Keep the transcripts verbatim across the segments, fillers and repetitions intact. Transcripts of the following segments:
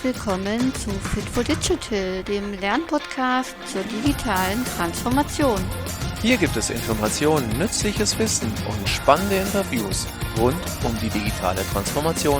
willkommen zu Fit for Digital, dem Lernpodcast zur digitalen Transformation. Hier gibt es Informationen, nützliches Wissen und spannende Interviews rund um die digitale Transformation.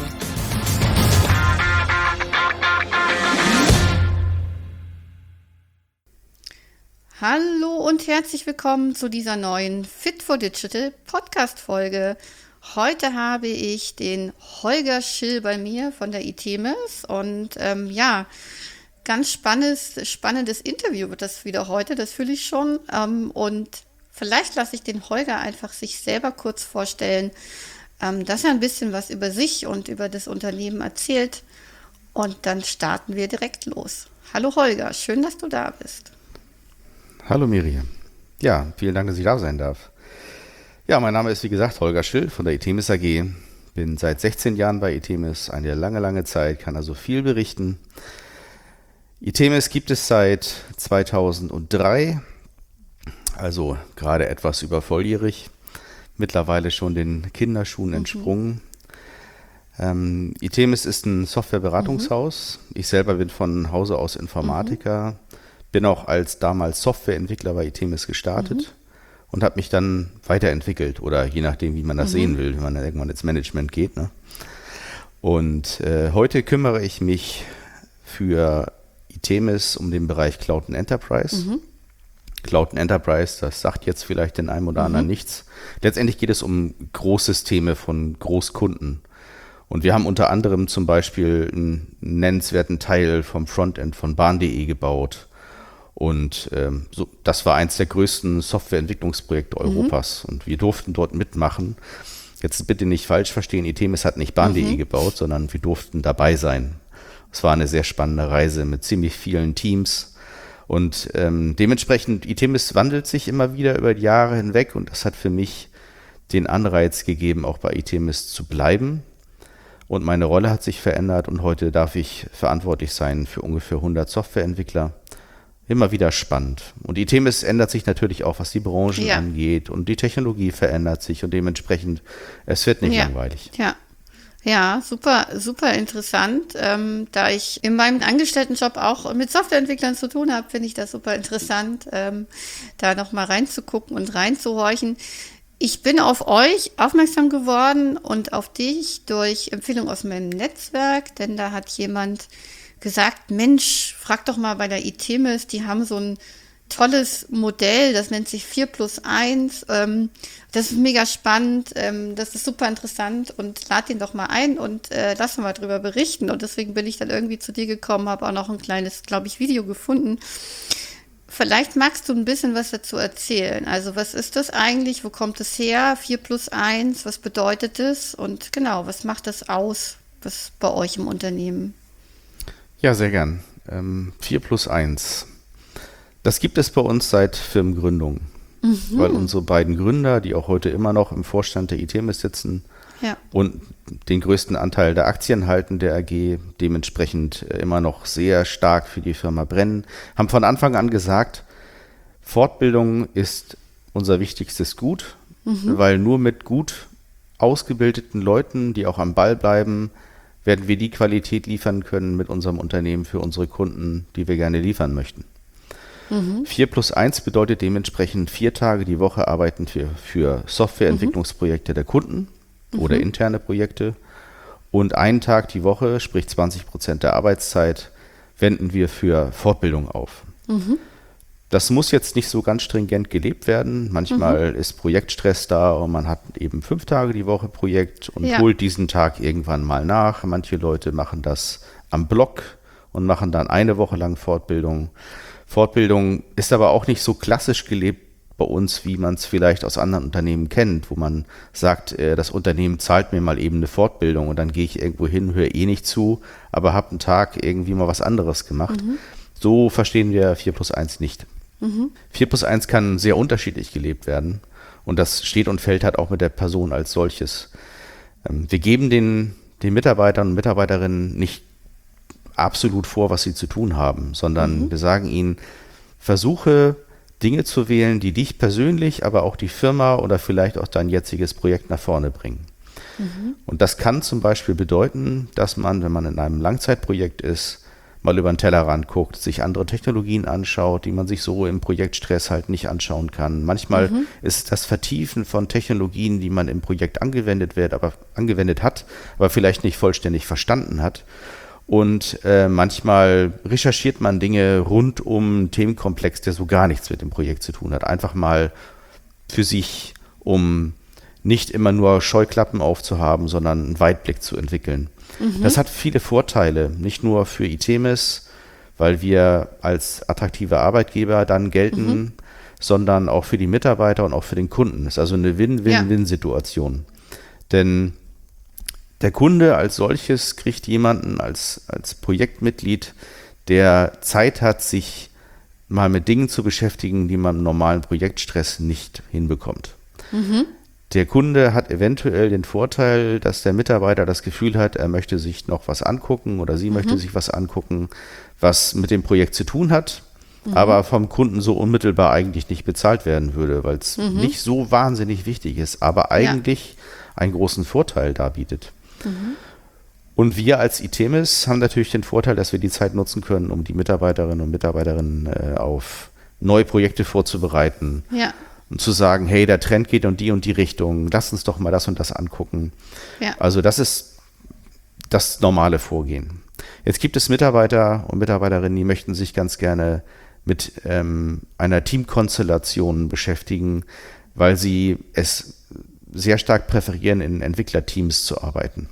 Hallo und herzlich willkommen zu dieser neuen Fit for Digital Podcast-Folge. Heute habe ich den Holger Schill bei mir von der Itemis und ähm, ja, ganz spannendes, spannendes Interview wird das wieder heute, das fühle ich schon. Ähm, und vielleicht lasse ich den Holger einfach sich selber kurz vorstellen, ähm, dass er ein bisschen was über sich und über das Unternehmen erzählt und dann starten wir direkt los. Hallo Holger, schön, dass du da bist. Hallo Miriam. Ja, vielen Dank, dass ich da sein darf. Ja, mein Name ist wie gesagt Holger Schill von der Itemis A G. Bin seit sechzehn Jahren bei Itemis, eine lange, lange Zeit, kann also viel berichten. Itemis gibt es seit zweitausenddrei, also gerade etwas über volljährig, mittlerweile schon den Kinderschuhen Mhm. entsprungen. Ähm, Itemis ist ein Softwareberatungshaus. Ich selber bin von Hause aus Informatiker, bin auch als damals Softwareentwickler bei Itemis gestartet und habe mich dann weiterentwickelt oder je nachdem, wie man das sehen will, wenn man dann irgendwann ins Management geht. Ne? Und äh, heute kümmere ich mich für Itemis um den Bereich Cloud and Enterprise. Mhm. Cloud and Enterprise, das sagt jetzt vielleicht den einen oder anderen nichts. Letztendlich geht es um Großsysteme von Großkunden. Und wir haben unter anderem zum Beispiel einen nennenswerten Teil vom Frontend von bahn punkt de gebaut. Und ähm, so, das war eins der größten Softwareentwicklungsprojekte Europas. Und wir durften dort mitmachen. Jetzt bitte nicht falsch verstehen, Itemis hat nicht bahn punkt de gebaut, sondern wir durften dabei sein. Es war eine sehr spannende Reise mit ziemlich vielen Teams. Und ähm, dementsprechend, Itemis wandelt sich immer wieder über die Jahre hinweg. Und das hat für mich den Anreiz gegeben, auch bei Itemis zu bleiben. Und meine Rolle hat sich verändert. Und heute darf ich verantwortlich sein für ungefähr hundert Softwareentwickler. Immer wieder spannend. Und Itemis ändert sich natürlich auch, was die Branchen Ja. angeht. Und die Technologie verändert sich und dementsprechend, es wird nicht Ja. langweilig. Ja, ja, super, super interessant. Ähm, da ich in meinem Angestelltenjob auch mit Softwareentwicklern zu tun habe, finde ich das super interessant, ähm, da nochmal reinzugucken und reinzuhorchen. Ich bin auf euch aufmerksam geworden und auf dich durch Empfehlung aus meinem Netzwerk, denn da hat jemand gesagt, Mensch, frag doch mal bei der Itemis, die haben so ein tolles Modell, das nennt sich vier plus eins, ähm, das ist mega spannend, ähm, das ist super interessant und lad den doch mal ein und äh, lass mal drüber berichten. Und deswegen bin ich dann irgendwie zu dir gekommen, habe auch noch ein kleines, glaube ich, Video gefunden. Vielleicht magst du ein bisschen was dazu erzählen. Also was ist das eigentlich, wo kommt es her, vier plus eins, was bedeutet das und genau, was macht das aus, was bei euch im Unternehmen? Ja, sehr gern. Ähm, vier plus eins. Das gibt es bei uns seit Firmengründung. Weil unsere beiden Gründer, die auch heute immer noch im Vorstand der Itemis sitzen Ja. und den größten Anteil der Aktien halten der A G, dementsprechend äh, immer noch sehr stark für die Firma brennen, haben von Anfang an gesagt, Fortbildung ist unser wichtigstes Gut, weil nur mit gut ausgebildeten Leuten, die auch am Ball bleiben, werden wir die Qualität liefern können mit unserem Unternehmen für unsere Kunden, die wir gerne liefern möchten. vier plus eins bedeutet dementsprechend vier Tage die Woche arbeiten wir für Softwareentwicklungsprojekte der Kunden oder interne Projekte und einen Tag die Woche, sprich zwanzig Prozent der Arbeitszeit, wenden wir für Fortbildung auf. Das muss jetzt nicht so ganz stringent gelebt werden. Manchmal ist Projektstress da und man hat eben fünf Tage die Woche Projekt und Ja. holt diesen Tag irgendwann mal nach. Manche Leute machen das am Block und machen dann eine Woche lang Fortbildung. Fortbildung ist aber auch nicht so klassisch gelebt bei uns, wie man es vielleicht aus anderen Unternehmen kennt, wo man sagt, äh, das Unternehmen zahlt mir mal eben eine Fortbildung und dann gehe ich irgendwo hin, höre eh nicht zu, aber habe einen Tag irgendwie mal was anderes gemacht. So verstehen wir vier plus eins nicht. vier plus eins kann sehr unterschiedlich gelebt werden und das steht und fällt halt auch mit der Person als solches. Ähm, wir geben den, den Mitarbeitern und Mitarbeiterinnen nicht absolut vor, was sie zu tun haben, sondern wir sagen ihnen, versuche Dinge zu wählen, die dich persönlich, aber auch die Firma oder vielleicht auch dein jetziges Projekt nach vorne bringen. Mhm. Und das kann zum Beispiel bedeuten, dass man, wenn man in einem Langzeitprojekt ist, mal über den Tellerrand guckt, sich andere Technologien anschaut, die man sich so im Projektstress halt nicht anschauen kann. Manchmal mhm. ist das Vertiefen von Technologien, die man im Projekt angewendet wird, aber angewendet hat, aber vielleicht nicht vollständig verstanden hat. Und äh, manchmal recherchiert man Dinge rund um einen Themenkomplex, der so gar nichts mit dem Projekt zu tun hat. Einfach mal für sich, um nicht immer nur Scheuklappen aufzuhaben, sondern einen Weitblick zu entwickeln. Mhm. Das hat viele Vorteile, nicht nur für Itemis, weil wir als attraktive Arbeitgeber dann gelten, mhm. sondern auch für die Mitarbeiter und auch für den Kunden. Das ist also eine Win-Win-Win-Situation. Ja. Denn der Kunde als solches kriegt jemanden als, als Projektmitglied, der Zeit hat, sich mal mit Dingen zu beschäftigen, die man im normalen Projektstress nicht hinbekommt. Mhm. Der Kunde hat eventuell den Vorteil, dass der Mitarbeiter das Gefühl hat, er möchte sich noch was angucken oder sie mhm. möchte sich was angucken, was mit dem Projekt zu tun hat, mhm. aber vom Kunden so unmittelbar eigentlich nicht bezahlt werden würde, weil es mhm. nicht so wahnsinnig wichtig ist, aber eigentlich ja. einen großen Vorteil darbietet. Mhm. Und wir als Itemis haben natürlich den Vorteil, dass wir die Zeit nutzen können, um die Mitarbeiterinnen und Mitarbeiterinnen äh, auf neue Projekte vorzubereiten. Ja. Und zu sagen, hey, der Trend geht in die und die Richtung, lass uns doch mal das und das angucken. Ja. Also das ist das normale Vorgehen. Jetzt gibt es Mitarbeiter und Mitarbeiterinnen, die möchten sich ganz gerne mit ähm, einer Teamkonstellation beschäftigen, weil sie es sehr stark präferieren, in Entwicklerteams zu arbeiten.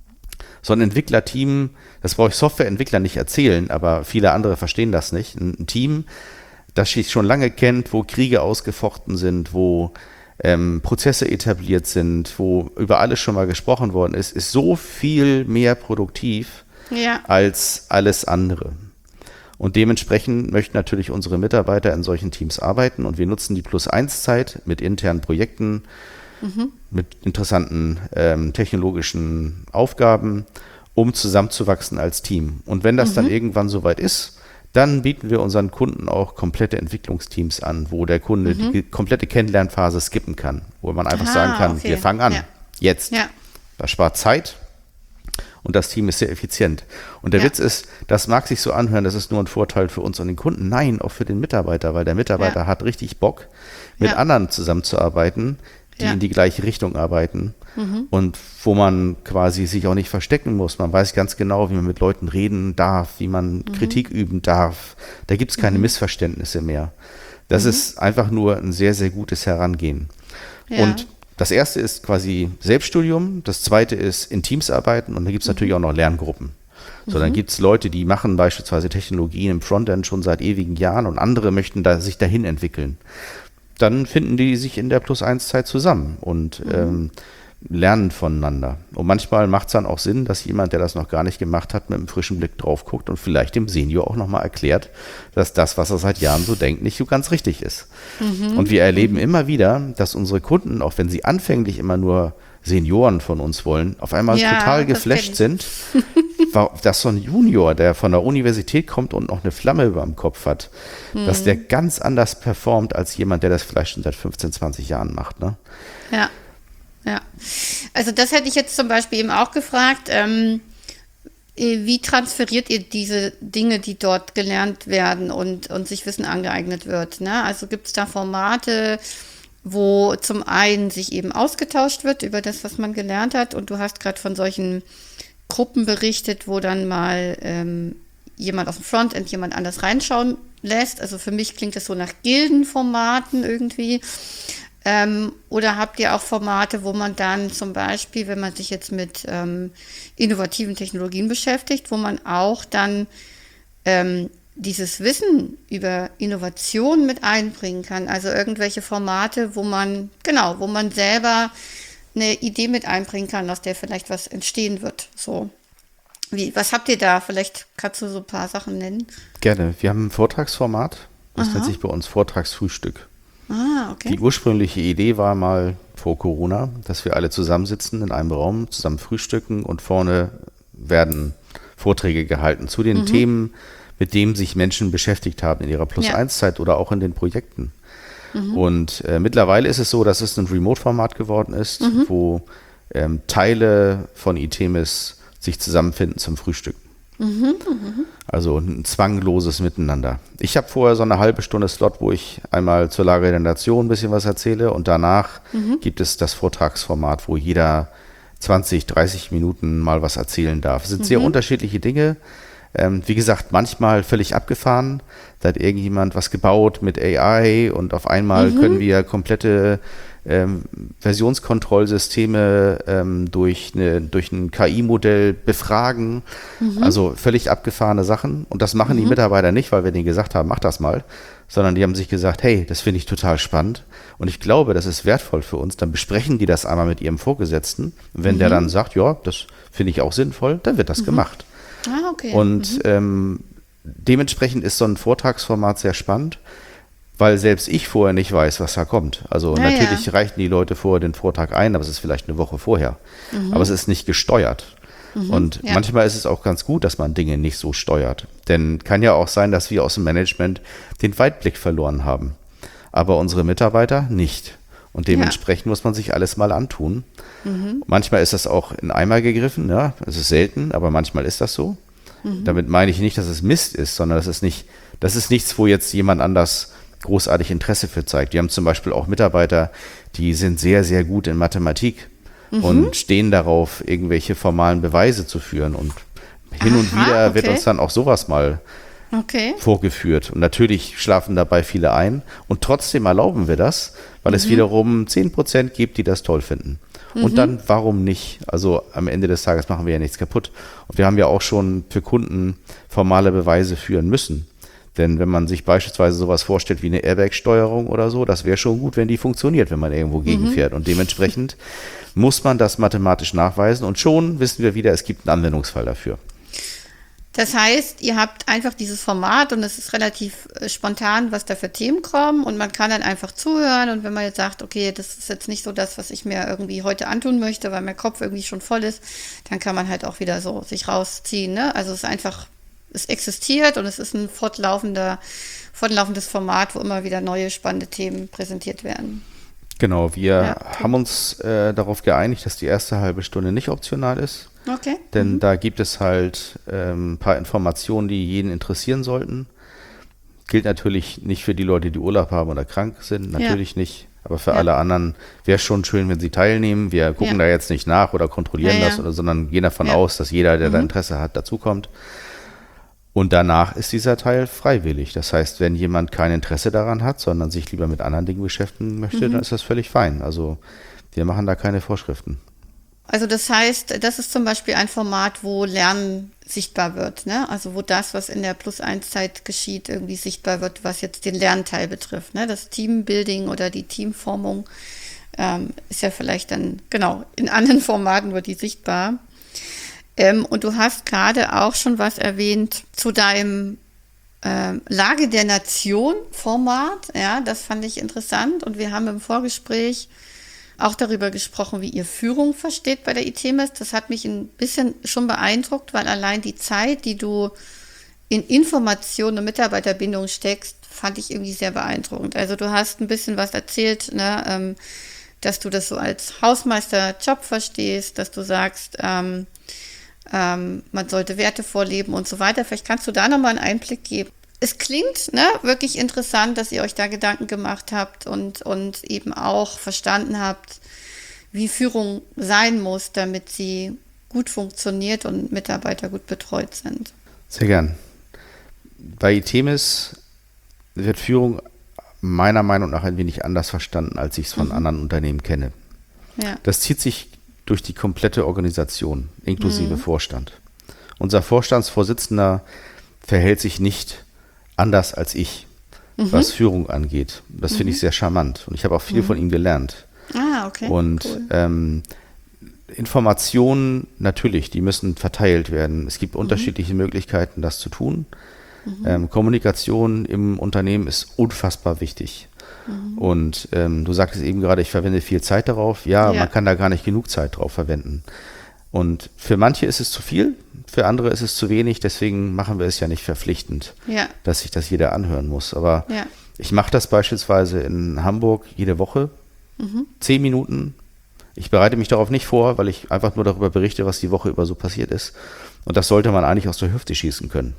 So ein Entwicklerteam, das brauche ich Softwareentwickler nicht erzählen, aber viele andere verstehen das nicht. Ein Team, das sich schon lange kennt, wo Kriege ausgefochten sind, wo ähm, Prozesse etabliert sind, wo über alles schon mal gesprochen worden ist, ist so viel mehr produktiv ja. als alles andere. Und dementsprechend möchten natürlich unsere Mitarbeiter in solchen Teams arbeiten und wir nutzen die Plus eins Zeit mit internen Projekten, mhm. mit interessanten ähm, technologischen Aufgaben, um zusammenzuwachsen als Team. Und wenn das mhm. dann irgendwann soweit ist, dann bieten wir unseren Kunden auch komplette Entwicklungsteams an, wo der Kunde mhm. die komplette Kennenlernphase skippen kann, wo man einfach ah, sagen kann, okay. wir fangen an, ja. jetzt. Ja. Das spart Zeit und das Team ist sehr effizient. Und der ja. Witz ist, das mag sich so anhören, das ist nur ein Vorteil für uns und den Kunden. Nein, auch für den Mitarbeiter, weil der Mitarbeiter ja. hat richtig Bock, mit ja. anderen zusammenzuarbeiten, die ja. in die gleiche Richtung arbeiten mhm. und wo man quasi sich auch nicht verstecken muss. Man weiß ganz genau, wie man mit Leuten reden darf, wie man mhm. Kritik üben darf. Da gibt es keine mhm. Missverständnisse mehr. Das mhm. ist einfach nur ein sehr, sehr gutes Herangehen. Ja. Und das erste ist quasi Selbststudium, das zweite ist in Teams arbeiten und da gibt es mhm. natürlich auch noch Lerngruppen. So, mhm. dann gibt es Leute, die machen beispielsweise Technologien im Frontend schon seit ewigen Jahren und andere möchten da sich dahin entwickeln. Dann finden die sich in der Plus eins Zeit zusammen und mhm. ähm, lernen voneinander. Und manchmal macht es dann auch Sinn, dass jemand, der das noch gar nicht gemacht hat, mit einem frischen Blick drauf guckt und vielleicht dem Senior auch nochmal erklärt, dass das, was er seit Jahren so denkt, nicht so ganz richtig ist. Mhm. Und wir erleben mhm. immer wieder, dass unsere Kunden, auch wenn sie anfänglich immer nur Senioren von uns wollen, auf einmal ja, total geflasht sind, dass so ein Junior, der von der Universität kommt und noch eine Flamme über dem Kopf hat, hm. dass der ganz anders performt als jemand, der das vielleicht schon seit fünfzehn, zwanzig Jahren macht. Ne? Ja, ja. Also das hätte ich jetzt zum Beispiel eben auch gefragt, ähm, wie transferiert ihr diese Dinge, die dort gelernt werden und, und sich Wissen angeeignet wird? Ne? Also gibt es da Formate, wo zum einen sich eben ausgetauscht wird über das, was man gelernt hat und du hast gerade von solchen Gruppen berichtet, wo dann mal ähm, jemand aus dem Frontend jemand anders reinschauen lässt. Also für mich klingt das so nach Gildenformaten irgendwie. Ähm, oder habt ihr auch Formate, wo man dann zum Beispiel, wenn man sich jetzt mit ähm, innovativen Technologien beschäftigt, wo man auch dann ähm, dieses Wissen über Innovation mit einbringen kann? Also irgendwelche Formate, wo man, genau, wo man selber eine Idee mit einbringen kann, aus der vielleicht was entstehen wird. So. Wie, was habt ihr da? Vielleicht kannst du so ein paar Sachen nennen. Gerne. Wir haben ein Vortragsformat, das Aha. nennt sich bei uns Vortragsfrühstück. Ah, okay. Die ursprüngliche Idee war mal vor Corona, dass wir alle zusammensitzen in einem Raum, zusammen frühstücken und vorne werden Vorträge gehalten zu den mhm. Themen, mit denen sich Menschen beschäftigt haben in ihrer Plus eins Zeit oder auch in den Projekten. Mhm. Und äh, mittlerweile ist es so, dass es ein Remote-Format geworden ist, mhm. wo ähm, Teile von Itemis sich zusammenfinden zum Frühstück. Mhm, mh. Also ein zwangloses Miteinander. Ich habe vorher so eine halbe Stunde Slot, wo ich einmal zur Lage der Nation ein bisschen was erzähle und danach mhm. gibt es das Vortragsformat, wo jeder zwanzig, dreißig Minuten mal was erzählen darf. Es sind mhm. sehr unterschiedliche Dinge. Ähm, wie gesagt, manchmal völlig abgefahren. Da hat irgendjemand was gebaut mit A I und auf einmal mhm. können wir komplette ähm, Versionskontrollsysteme ähm, durch, eine, durch ein K I-Modell befragen. Mhm. Also völlig abgefahrene Sachen. Und das machen mhm. die Mitarbeiter nicht, weil wir denen gesagt haben, mach das mal, sondern die haben sich gesagt, hey, das finde ich total spannend. Und ich glaube, das ist wertvoll für uns. Dann besprechen die das einmal mit ihrem Vorgesetzten. Und wenn mhm. der dann sagt, ja, das finde ich auch sinnvoll, dann wird das mhm. gemacht. Ah, okay. Und mhm. ähm, dementsprechend ist so ein Vortragsformat sehr spannend, weil selbst ich vorher nicht weiß, was da kommt. Also ja, natürlich ja. reichen die Leute vorher den Vortrag ein, aber es ist vielleicht eine Woche vorher. Mhm. Aber es ist nicht gesteuert. Mhm, und ja. manchmal ist es auch ganz gut, dass man Dinge nicht so steuert. Denn kann ja auch sein, dass wir aus dem Management den Weitblick verloren haben. Aber unsere Mitarbeiter nicht. Und dementsprechend ja. muss man sich alles mal antun. Mhm. Manchmal ist das auch in Eimer gegriffen, ja, es ist selten, aber manchmal ist das so. Mhm. Damit meine ich nicht, dass es Mist ist, sondern das ist nicht, das ist nichts, wo jetzt jemand anders großartig Interesse für zeigt. Wir haben zum Beispiel auch Mitarbeiter, die sind sehr, sehr gut in Mathematik mhm. und stehen darauf, irgendwelche formalen Beweise zu führen. Und hin Aha, und wieder okay. wird uns dann auch sowas mal Okay. vorgeführt. Und natürlich schlafen dabei viele ein. Und trotzdem erlauben wir das, weil mhm. es wiederum zehn Prozent gibt, die das toll finden. Mhm. Und dann, warum nicht? Also am Ende des Tages machen wir ja nichts kaputt. Und wir haben ja auch schon für Kunden formale Beweise führen müssen. Denn wenn man sich beispielsweise sowas vorstellt wie eine Airbag-Steuerung oder so, das wäre schon gut, wenn die funktioniert, wenn man irgendwo gegenfährt. Mhm. Und dementsprechend muss man das mathematisch nachweisen. Und schon wissen wir wieder, es gibt einen Anwendungsfall dafür. Das heißt, ihr habt einfach dieses Format und es ist relativ äh, spontan, was da für Themen kommen und man kann dann einfach zuhören und wenn man jetzt sagt, okay, das ist jetzt nicht so das, was ich mir irgendwie heute antun möchte, weil mein Kopf irgendwie schon voll ist, dann kann man halt auch wieder so sich rausziehen, ne? Also es ist einfach, es existiert und es ist ein fortlaufender, fortlaufendes Format, wo immer wieder neue spannende Themen präsentiert werden. Genau, wir ja, okay. haben uns äh, darauf geeinigt, dass die erste halbe Stunde nicht optional ist. Okay. Denn mhm. da gibt es halt ähm, ein paar Informationen, die jeden interessieren sollten. Gilt natürlich nicht für die Leute, die Urlaub haben oder krank sind, natürlich ja. nicht. Aber für ja. alle anderen wäre es schon schön, wenn sie teilnehmen. Wir gucken ja. da jetzt nicht nach oder kontrollieren ja, das, oder, sondern gehen davon ja. aus, dass jeder, der mhm. da Interesse hat, dazukommt. Und danach ist dieser Teil freiwillig. Das heißt, wenn jemand kein Interesse daran hat, sondern sich lieber mit anderen Dingen beschäftigen möchte, mhm. dann ist das völlig fein. Also wir machen da keine Vorschriften. Also das heißt, das ist zum Beispiel ein Format, wo Lernen sichtbar wird, ne? Also wo das, was in der Plus-eins-Zeit geschieht, irgendwie sichtbar wird, was jetzt den Lernteil betrifft, ne? Das Teambuilding oder die Teamformung ähm, ist ja vielleicht dann, genau, in anderen Formaten wird die sichtbar. Ähm, und du hast gerade auch schon was erwähnt zu deinem ähm, Lage der Nation-Format, ja, das fand ich interessant und wir haben im Vorgespräch auch darüber gesprochen, wie ihr Führung versteht bei der Itemis. Das hat mich ein bisschen schon beeindruckt, weil allein die Zeit, die du in Information und Mitarbeiterbindung steckst, fand ich irgendwie sehr beeindruckend. Also du hast ein bisschen was erzählt, ne, ähm, dass du das so als Hausmeisterjob verstehst, dass du sagst, ähm, ähm, man sollte Werte vorleben und so weiter. Vielleicht kannst du da nochmal einen Einblick geben. Es klingt ne, wirklich interessant, dass ihr euch da Gedanken gemacht habt und, und eben auch verstanden habt, wie Führung sein muss, damit sie gut funktioniert und Mitarbeiter gut betreut sind. Sehr gern. Bei Itemis wird Führung meiner Meinung nach ein wenig anders verstanden, als ich es von mhm. anderen Unternehmen kenne. Ja. Das zieht sich durch die komplette Organisation, inklusive mhm. Vorstand. Unser Vorstandsvorsitzender verhält sich nicht anders als ich, mhm. was Führung angeht. Das mhm. finde ich sehr charmant und ich habe auch viel mhm. von ihm gelernt. Ah, okay. Und cool. ähm, Informationen, natürlich, die müssen verteilt werden. Es gibt mhm. unterschiedliche Möglichkeiten, das zu tun. Mhm. Ähm, Kommunikation im Unternehmen ist unfassbar wichtig. Mhm. Und ähm, du sagtest eben gerade, ich verwende viel Zeit darauf. Ja, ja, man kann da gar nicht genug Zeit drauf verwenden. Und für manche ist es zu viel, für andere ist es zu wenig, deswegen machen wir es ja nicht verpflichtend, ja. dass sich das jeder anhören muss. Aber ja. ich mache das beispielsweise in Hamburg jede Woche, mhm. zehn Minuten. Ich bereite mich darauf nicht vor, weil ich einfach nur darüber berichte, was die Woche über so passiert ist. Und das sollte man eigentlich aus der Hüfte schießen können.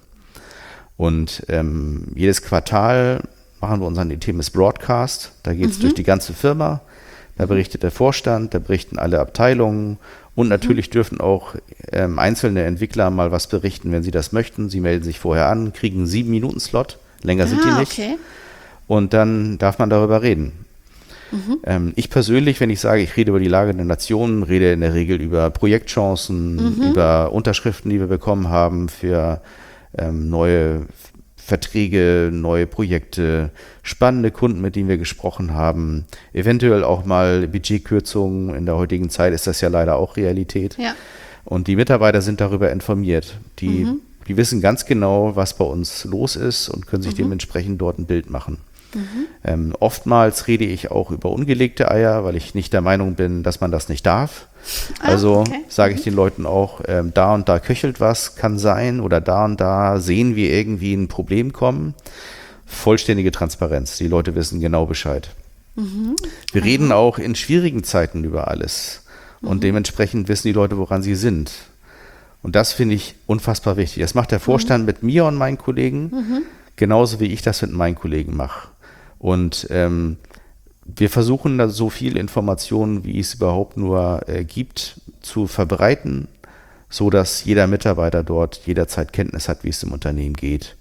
Und ähm, jedes Quartal machen wir unseren I T M S Broadcast. Da geht es mhm. durch die ganze Firma. Da berichtet der Vorstand, da berichten alle Abteilungen. Und natürlich mhm. dürfen auch ähm, einzelne Entwickler mal was berichten, wenn sie das möchten. Sie melden sich vorher an, kriegen einen sieben Minuten Slot. Länger ah, sind die nicht. Okay. Und dann darf man darüber reden. Mhm. Ähm, ich persönlich, wenn ich sage, ich rede über die Lage der Nationen, rede in der Regel über Projektchancen, mhm. über Unterschriften, die wir bekommen haben für ähm, neue Verträge, neue Projekte, spannende Kunden, mit denen wir gesprochen haben, eventuell auch mal Budgetkürzungen. In der heutigen Zeit ist das ja leider auch Realität. Ja. Und die Mitarbeiter sind darüber informiert. Die, mhm. die wissen ganz genau, was bei uns los ist und können sich mhm. dementsprechend dort ein Bild machen. Mhm. Ähm, oftmals rede ich auch über ungelegte Eier, weil ich nicht der Meinung bin, dass man das nicht darf. Ah, also okay. sage ich mhm. den Leuten auch, ähm, da und da köchelt was, kann sein, oder da und da sehen wir irgendwie ein Problem kommen. Vollständige Transparenz, die Leute wissen genau Bescheid. Mhm. Wir mhm. reden auch in schwierigen Zeiten über alles und mhm. dementsprechend wissen die Leute, woran sie sind. Und das finde ich unfassbar wichtig. Das macht der Vorstand mhm. mit mir und meinen Kollegen, mhm. genauso wie ich das mit meinen Kollegen mache. Und ähm, wir versuchen da so viel Informationen, wie es überhaupt nur äh, gibt, zu verbreiten, so dass jeder Mitarbeiter dort jederzeit Kenntnis hat, wie es im Unternehmen geht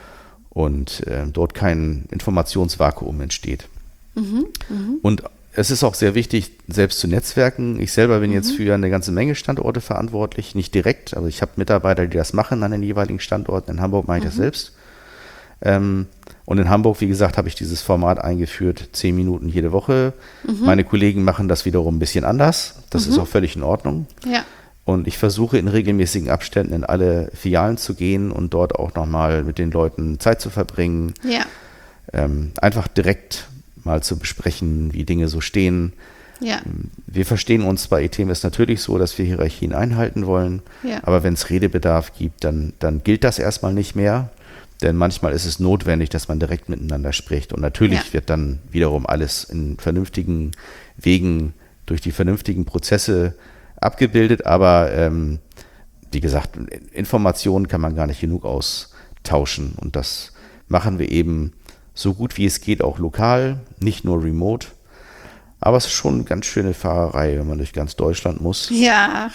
und äh, dort kein Informationsvakuum entsteht. Mhm, mh. Und es ist auch sehr wichtig, selbst zu netzwerken. Ich selber bin mhm. jetzt für eine ganze Menge Standorte verantwortlich, nicht direkt, aber ich habe Mitarbeiter, die das machen an den jeweiligen Standorten. In Hamburg mache ich mhm. das selbst. Ähm, Und in Hamburg, wie gesagt, habe ich dieses Format eingeführt, zehn Minuten jede Woche. Mhm. Meine Kollegen machen das wiederum ein bisschen anders. Das mhm. ist auch völlig in Ordnung. Ja. Und ich versuche in regelmäßigen Abständen in alle Filialen zu gehen und dort auch nochmal mit den Leuten Zeit zu verbringen. Ja. Ähm, einfach direkt mal zu besprechen, wie Dinge so stehen. Ja. Wir verstehen uns bei I T M S natürlich so, dass wir Hierarchien einhalten wollen. Ja. Aber wenn es Redebedarf gibt, dann, dann gilt das erstmal nicht mehr. Denn manchmal ist es notwendig, dass man direkt miteinander spricht. Und natürlich ja. wird dann wiederum alles in vernünftigen Wegen durch die vernünftigen Prozesse abgebildet. Aber ähm, wie gesagt, Informationen kann man gar nicht genug austauschen. Und das machen wir eben so gut wie es geht, auch lokal, nicht nur remote. Aber es ist schon eine ganz schöne Fahrerei, wenn man durch ganz Deutschland muss. Ja.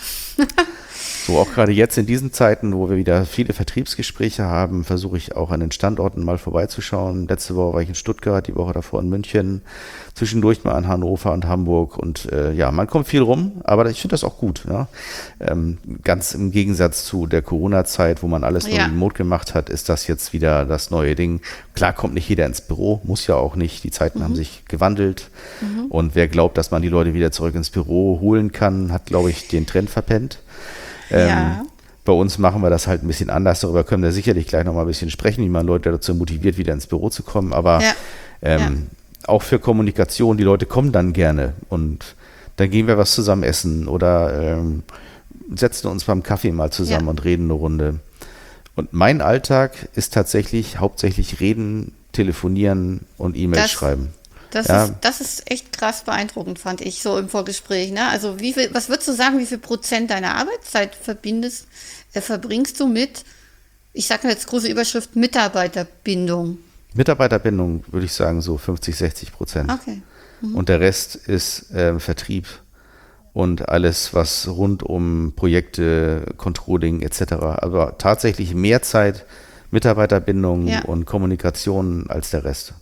So auch gerade jetzt in diesen Zeiten, wo wir wieder viele Vertriebsgespräche haben, versuche ich auch an den Standorten mal vorbeizuschauen. Letzte Woche war ich in Stuttgart, die Woche davor in München, zwischendurch mal in Hannover und Hamburg. Und äh, ja, man kommt viel rum, aber ich finde das auch gut. Ja? Ähm, ganz im Gegensatz zu der Corona-Zeit, wo man alles nur ja. remote gemacht hat, ist das jetzt wieder das neue Ding. Klar kommt nicht jeder ins Büro, muss ja auch nicht. Die Zeiten mhm. haben sich gewandelt. Mhm. Und wer glaubt, dass man die Leute wieder zurück ins Büro holen kann, hat, glaube ich, den Trend verpennt. Ähm, ja. Bei uns machen wir das halt ein bisschen anders. Darüber können wir sicherlich gleich noch mal ein bisschen sprechen, wie man Leute dazu motiviert, wieder ins Büro zu kommen. Aber ja. Ähm, ja. auch für Kommunikation, die Leute kommen dann gerne und dann gehen wir was zusammen essen oder ähm, setzen uns beim Kaffee mal zusammen ja. und reden eine Runde. Und mein Alltag ist tatsächlich hauptsächlich reden, telefonieren und E-Mails schreiben. Das, ja. ist, das ist echt krass beeindruckend, fand ich, so im Vorgespräch. Ne? Also wie viel, was würdest du sagen, wie viel Prozent deiner Arbeitszeit verbindest, äh, verbringst du mit, ich sage jetzt große Überschrift, Mitarbeiterbindung? Mitarbeiterbindung würde ich sagen so fünfzig, sechzig Prozent. Okay. Mhm. Und der Rest ist äh, Vertrieb und alles, was rund um Projekte, Controlling et cetera. Aber tatsächlich mehr Zeit Mitarbeiterbindung ja. und Kommunikation als der Rest.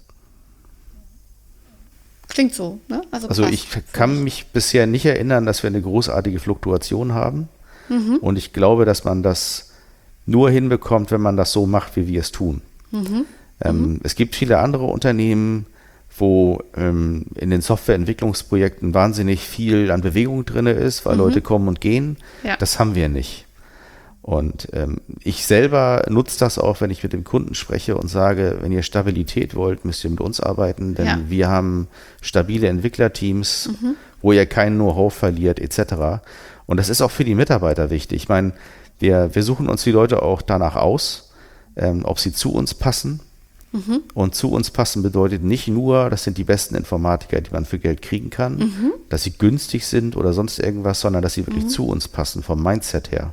Klingt so, ne? Also, also ich kann mich bisher nicht erinnern, dass wir eine großartige Fluktuation haben. Mhm. Und ich glaube, dass man das nur hinbekommt, wenn man das so macht, wie wir es tun. Mhm. Ähm, mhm. Es gibt viele andere Unternehmen, wo ähm, in den Softwareentwicklungsprojekten wahnsinnig viel an Bewegung drin ist, weil mhm. Leute kommen und gehen. Ja. Das haben wir nicht. Und ähm, ich selber nutze das auch, wenn ich mit dem Kunden spreche und sage, wenn ihr Stabilität wollt, müsst ihr mit uns arbeiten, denn ja. wir haben stabile Entwicklerteams, mhm. wo ihr kein Know-how verliert et cetera. Und das ist auch für die Mitarbeiter wichtig. Ich meine, wir, wir suchen uns die Leute auch danach aus, ähm, ob sie zu uns passen. Mhm. Und zu uns passen bedeutet nicht nur, das sind die besten Informatiker, die man für Geld kriegen kann, mhm. dass sie günstig sind oder sonst irgendwas, sondern dass sie wirklich mhm. zu uns passen, vom Mindset her.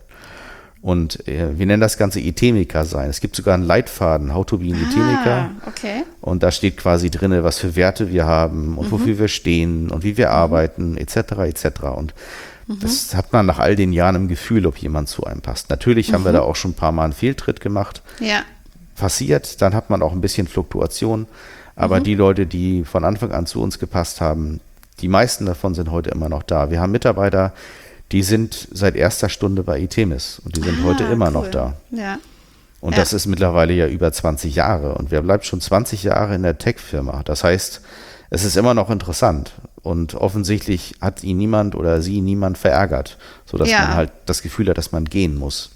Und äh, wir nennen das Ganze Itemica sein. Es gibt sogar einen Leitfaden, How to be an Itemica. Ah, okay. Und da steht quasi drin, was für Werte wir haben und mhm. wofür wir stehen und wie wir mhm. arbeiten, et cetera et cetera. Und mhm. das hat man nach all den Jahren im Gefühl, ob jemand zu einem passt. Natürlich mhm. haben wir da auch schon ein paar Mal einen Fehltritt gemacht. Ja. Passiert, dann hat man auch ein bisschen Fluktuation. Aber mhm. die Leute, die von Anfang an zu uns gepasst haben, die meisten davon sind heute immer noch da. Wir haben Mitarbeiter, die sind seit erster Stunde bei Itemis und die sind ah, heute immer cool. noch da. Ja. Und ja. das ist mittlerweile ja über zwanzig Jahre und wer bleibt schon zwanzig Jahre in der Tech-Firma? Das heißt, es ist immer noch interessant und offensichtlich hat ihn niemand oder sie niemand verärgert, sodass ja. man halt das Gefühl hat, dass man gehen muss.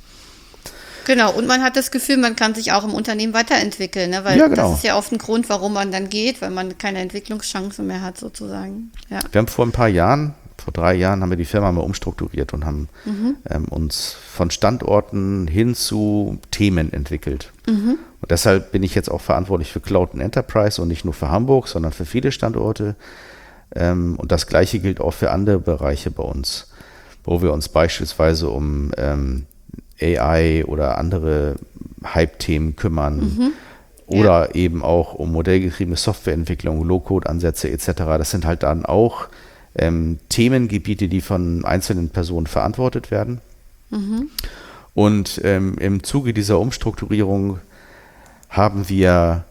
Genau, und man hat das Gefühl, man kann sich auch im Unternehmen weiterentwickeln, ne? Weil ja, genau. das ist ja oft ein Grund, warum man dann geht, weil man keine Entwicklungschancen mehr hat sozusagen. Ja. Wir haben vor ein paar Jahren, vor drei Jahren haben wir die Firma mal umstrukturiert und haben mhm. ähm, uns von Standorten hin zu Themen entwickelt. Mhm. Und deshalb bin ich jetzt auch verantwortlich für Cloud und Enterprise und nicht nur für Hamburg, sondern für viele Standorte. Ähm, und das Gleiche gilt auch für andere Bereiche bei uns, wo wir uns beispielsweise um ähm, A I oder andere Hype-Themen kümmern mhm. oder ja. eben auch um modellgetriebene Softwareentwicklung, Low-Code-Ansätze et cetera. Das sind halt dann auch ähm, Themengebiete, die von einzelnen Personen verantwortet werden. Mhm. Und ähm, im Zuge dieser Umstrukturierung haben wir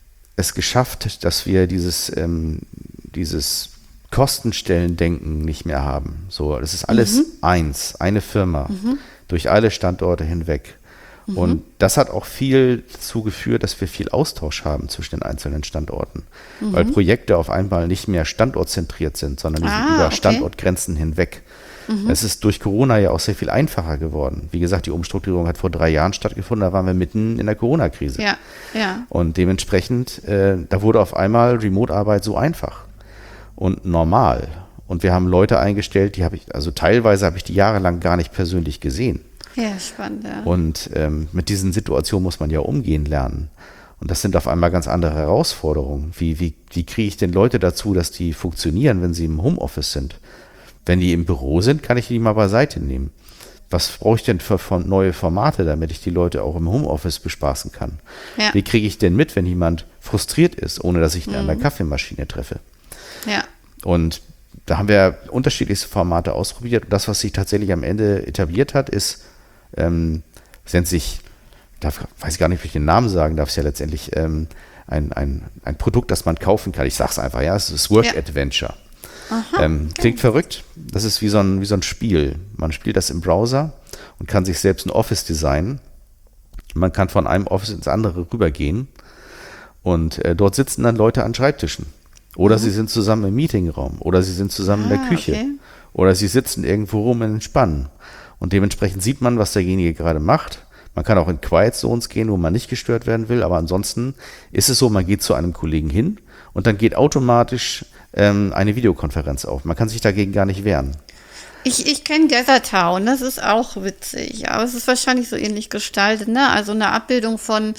es geschafft, dass wir dieses, ähm, dieses Kostenstellendenken nicht mehr haben. So, das ist alles mhm. eins, eine Firma. Mhm. Durch alle Standorte hinweg. Mhm. Und das hat auch viel dazu geführt, dass wir viel Austausch haben zwischen den einzelnen Standorten. Mhm. Weil Projekte auf einmal nicht mehr standortzentriert sind, sondern die ah, sind über okay. Standortgrenzen hinweg. Mhm. Es ist durch Corona ja auch sehr viel einfacher geworden. Wie gesagt, die Umstrukturierung hat vor drei Jahren stattgefunden, da waren wir mitten in der Corona-Krise. Ja, ja. Und dementsprechend, äh, da wurde auf einmal Remote-Arbeit so einfach und normal. Und wir haben Leute eingestellt, die habe ich, also teilweise habe ich die jahrelang gar nicht persönlich gesehen. Ja, spannend, ja. Und ähm, mit diesen Situationen muss man ja umgehen lernen. Und das sind auf einmal ganz andere Herausforderungen. Wie, wie, wie kriege ich denn Leute dazu, dass die funktionieren, wenn sie im Homeoffice sind? Wenn die im Büro sind, kann ich die mal beiseite nehmen. Was brauche ich denn für, für neue Formate, damit ich die Leute auch im Homeoffice bespaßen kann? Ja. Wie kriege ich denn mit, wenn jemand frustriert ist, ohne dass ich ihn mhm. an der Kaffeemaschine treffe? Ja. Und da haben wir unterschiedlichste Formate ausprobiert. Und das, was sich tatsächlich am Ende etabliert hat, ist, ähm, es nennt sich, darf, weiß ich gar nicht, ob ich den Namen sagen darf, es ja letztendlich ähm, ein, ein, ein Produkt, das man kaufen kann. Ich sage es einfach, ja, es ist Work ja. Adventure. Aha, ähm, klingt okay. verrückt. Das ist wie so, ein, wie so ein Spiel. Man spielt das im Browser und kann sich selbst ein Office designen. Man kann von einem Office ins andere rübergehen und äh, dort sitzen dann Leute an Schreibtischen. Oder mhm. sie sind zusammen im Meetingraum oder sie sind zusammen ah, in der Küche okay. oder sie sitzen irgendwo rum und entspannen. Und dementsprechend sieht man, was derjenige gerade macht. Man kann auch in Quiet Zones gehen, wo man nicht gestört werden will, aber ansonsten ist es so, man geht zu einem Kollegen hin und dann geht automatisch ähm, eine Videokonferenz auf. Man kann sich dagegen gar nicht wehren. Ich, ich kenne Gathertown, das ist auch witzig, aber es ist wahrscheinlich so ähnlich gestaltet, ne? Also eine Abbildung von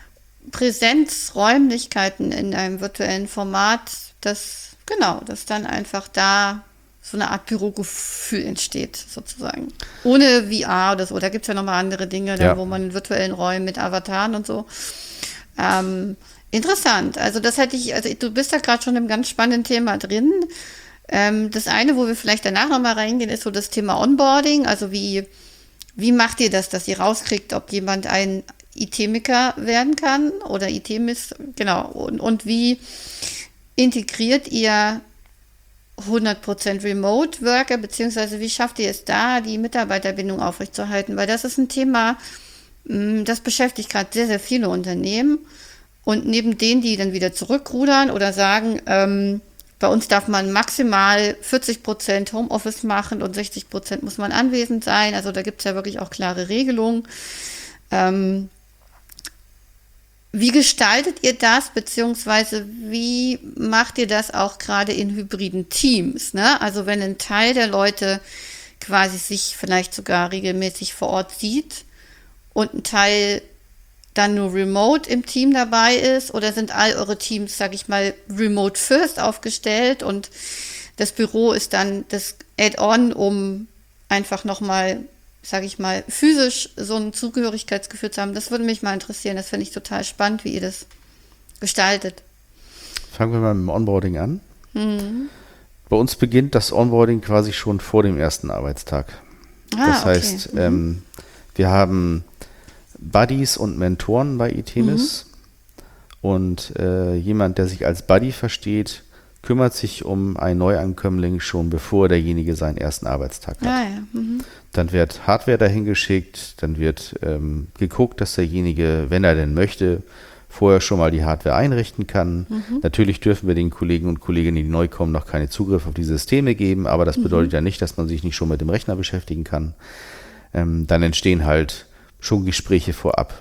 Präsenzräumlichkeiten in einem virtuellen Format, das, genau, das dann einfach da so eine Art Bürogefühl entsteht, sozusagen. Ohne V R oder so, da gibt es ja nochmal andere Dinge, ja. dann, wo man in virtuellen Räumen mit Avataren und so. Ähm, interessant, also das hätte ich, also du bist da gerade schon im ganz spannenden Thema drin. Ähm, das eine, wo wir vielleicht danach nochmal reingehen, ist so das Thema Onboarding, also wie, wie macht ihr das, dass ihr rauskriegt, ob jemand ein Itemiker werden kann oder Itemis, genau, und, und wie integriert ihr hundert Prozent Remote-Worker, beziehungsweise wie schafft ihr es da, die Mitarbeiterbindung aufrechtzuerhalten, weil das ist ein Thema, das beschäftigt gerade sehr, sehr viele Unternehmen und neben denen, die dann wieder zurückrudern oder sagen, ähm, bei uns darf man maximal vierzig Prozent Homeoffice machen und sechzig Prozent muss man anwesend sein, also da gibt es ja wirklich auch klare Regelungen. Ähm, Wie gestaltet ihr das, beziehungsweise wie macht ihr das auch gerade in hybriden Teams? Ne? Also wenn ein Teil der Leute quasi sich vielleicht sogar regelmäßig vor Ort sieht und ein Teil dann nur remote im Team dabei ist oder sind all eure Teams, sage ich mal, remote first aufgestellt und das Büro ist dann das Add-on, um einfach nochmal, sage ich mal, physisch so ein Zugehörigkeitsgefühl zu haben. Das würde mich mal interessieren. Das finde ich total spannend, wie ihr das gestaltet. Fangen wir mal mit dem Onboarding an. Mhm. Bei uns beginnt das Onboarding quasi schon vor dem ersten Arbeitstag. Ah, das heißt, okay. mhm. ähm, wir haben Buddies und Mentoren bei iThemis mhm. und äh, jemand, der sich als Buddy versteht, kümmert sich um einen Neuankömmling schon bevor derjenige seinen ersten Arbeitstag hat. Ah, ja. mhm. Dann wird Hardware dahin geschickt, dann wird ähm, geguckt, dass derjenige, wenn er denn möchte, vorher schon mal die Hardware einrichten kann. Mhm. Natürlich dürfen wir den Kollegen und Kolleginnen, die neu kommen, noch keinen Zugriff auf die Systeme geben, aber das bedeutet mhm. ja nicht, dass man sich nicht schon mit dem Rechner beschäftigen kann. Ähm, dann entstehen halt schon Gespräche vorab.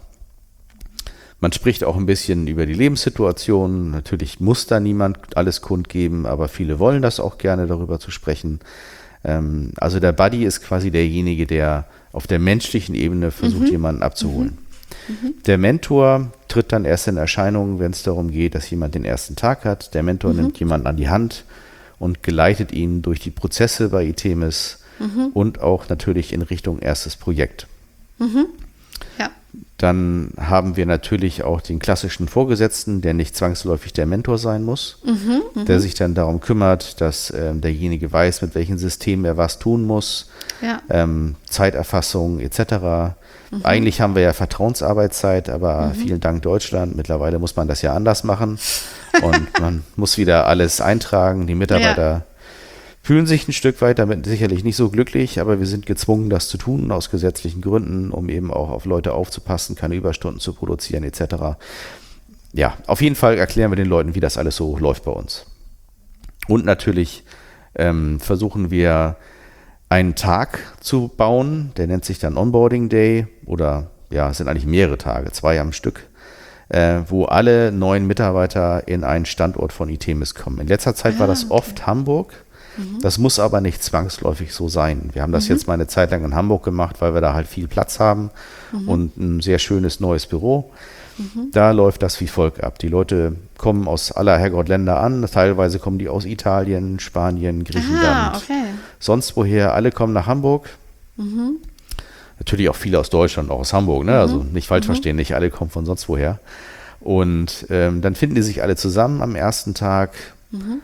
Man spricht auch ein bisschen über die Lebenssituation. Natürlich muss da niemand alles kundgeben, aber viele wollen das auch gerne, darüber zu sprechen. Ähm, also der Buddy ist quasi derjenige, der auf der menschlichen Ebene versucht, mhm. jemanden abzuholen. Mhm. Der Mentor tritt dann erst in Erscheinung, wenn es darum geht, dass jemand den ersten Tag hat. Der Mentor mhm. nimmt jemanden an die Hand und geleitet ihn durch die Prozesse bei iThemis mhm. und auch natürlich in Richtung erstes Projekt. Mhm. Ja. Dann haben wir natürlich auch den klassischen Vorgesetzten, der nicht zwangsläufig der Mentor sein muss, mhm, der sich dann darum kümmert, dass äh, derjenige weiß, mit welchen Systemen er was tun muss, ja. ähm, Zeiterfassung et cetera. Mhm. Eigentlich haben wir ja Vertrauensarbeitszeit, aber mhm. vielen Dank Deutschland, mittlerweile muss man das ja anders machen und man muss wieder alles eintragen, die Mitarbeiter ja. fühlen sich ein Stück weit damit sicherlich nicht so glücklich, aber wir sind gezwungen, das zu tun, aus gesetzlichen Gründen, um eben auch auf Leute aufzupassen, keine Überstunden zu produzieren et cetera. Ja, auf jeden Fall erklären wir den Leuten, wie das alles so läuft bei uns. Und natürlich ähm, versuchen wir, einen Tag zu bauen, der nennt sich dann Onboarding Day oder ja, es sind eigentlich mehrere Tage, zwei am Stück, äh, wo alle neuen Mitarbeiter in einen Standort von iThemis kommen. In letzter Zeit ja, war das okay. oft Hamburg. Das muss aber nicht zwangsläufig so sein. Wir haben das mhm. jetzt mal eine Zeit lang in Hamburg gemacht, weil wir da halt viel Platz haben mhm. und ein sehr schönes neues Büro. Mhm. Da läuft das wie folgt ab. Die Leute kommen aus aller Herrgottländer an. Teilweise kommen die aus Italien, Spanien, Griechenland, ah, okay. sonst woher. Alle kommen nach Hamburg. Mhm. Natürlich auch viele aus Deutschland, auch aus Hamburg. Ne? Mhm. Also nicht falsch mhm. verstehen, nicht alle kommen von sonst woher. Und ähm, dann finden die sich alle zusammen am ersten Tag. Mhm.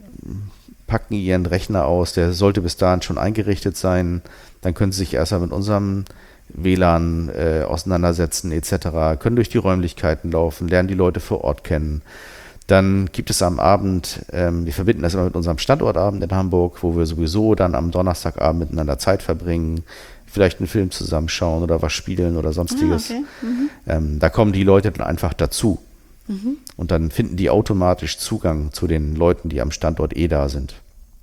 Packen ihren Rechner aus, der sollte bis dahin schon eingerichtet sein. Dann können sie sich erstmal mit unserem W L A N äh, auseinandersetzen et cetera, können durch die Räumlichkeiten laufen, lernen die Leute vor Ort kennen. Dann gibt es am Abend, ähm, wir verbinden das immer mit unserem Standortabend in Hamburg, wo wir sowieso dann am Donnerstagabend miteinander Zeit verbringen, vielleicht einen Film zusammenschauen oder was spielen oder sonstiges. Ah, okay. mhm. ähm, da kommen die Leute dann einfach dazu. Mhm. Und dann finden die automatisch Zugang zu den Leuten, die am Standort eh da sind.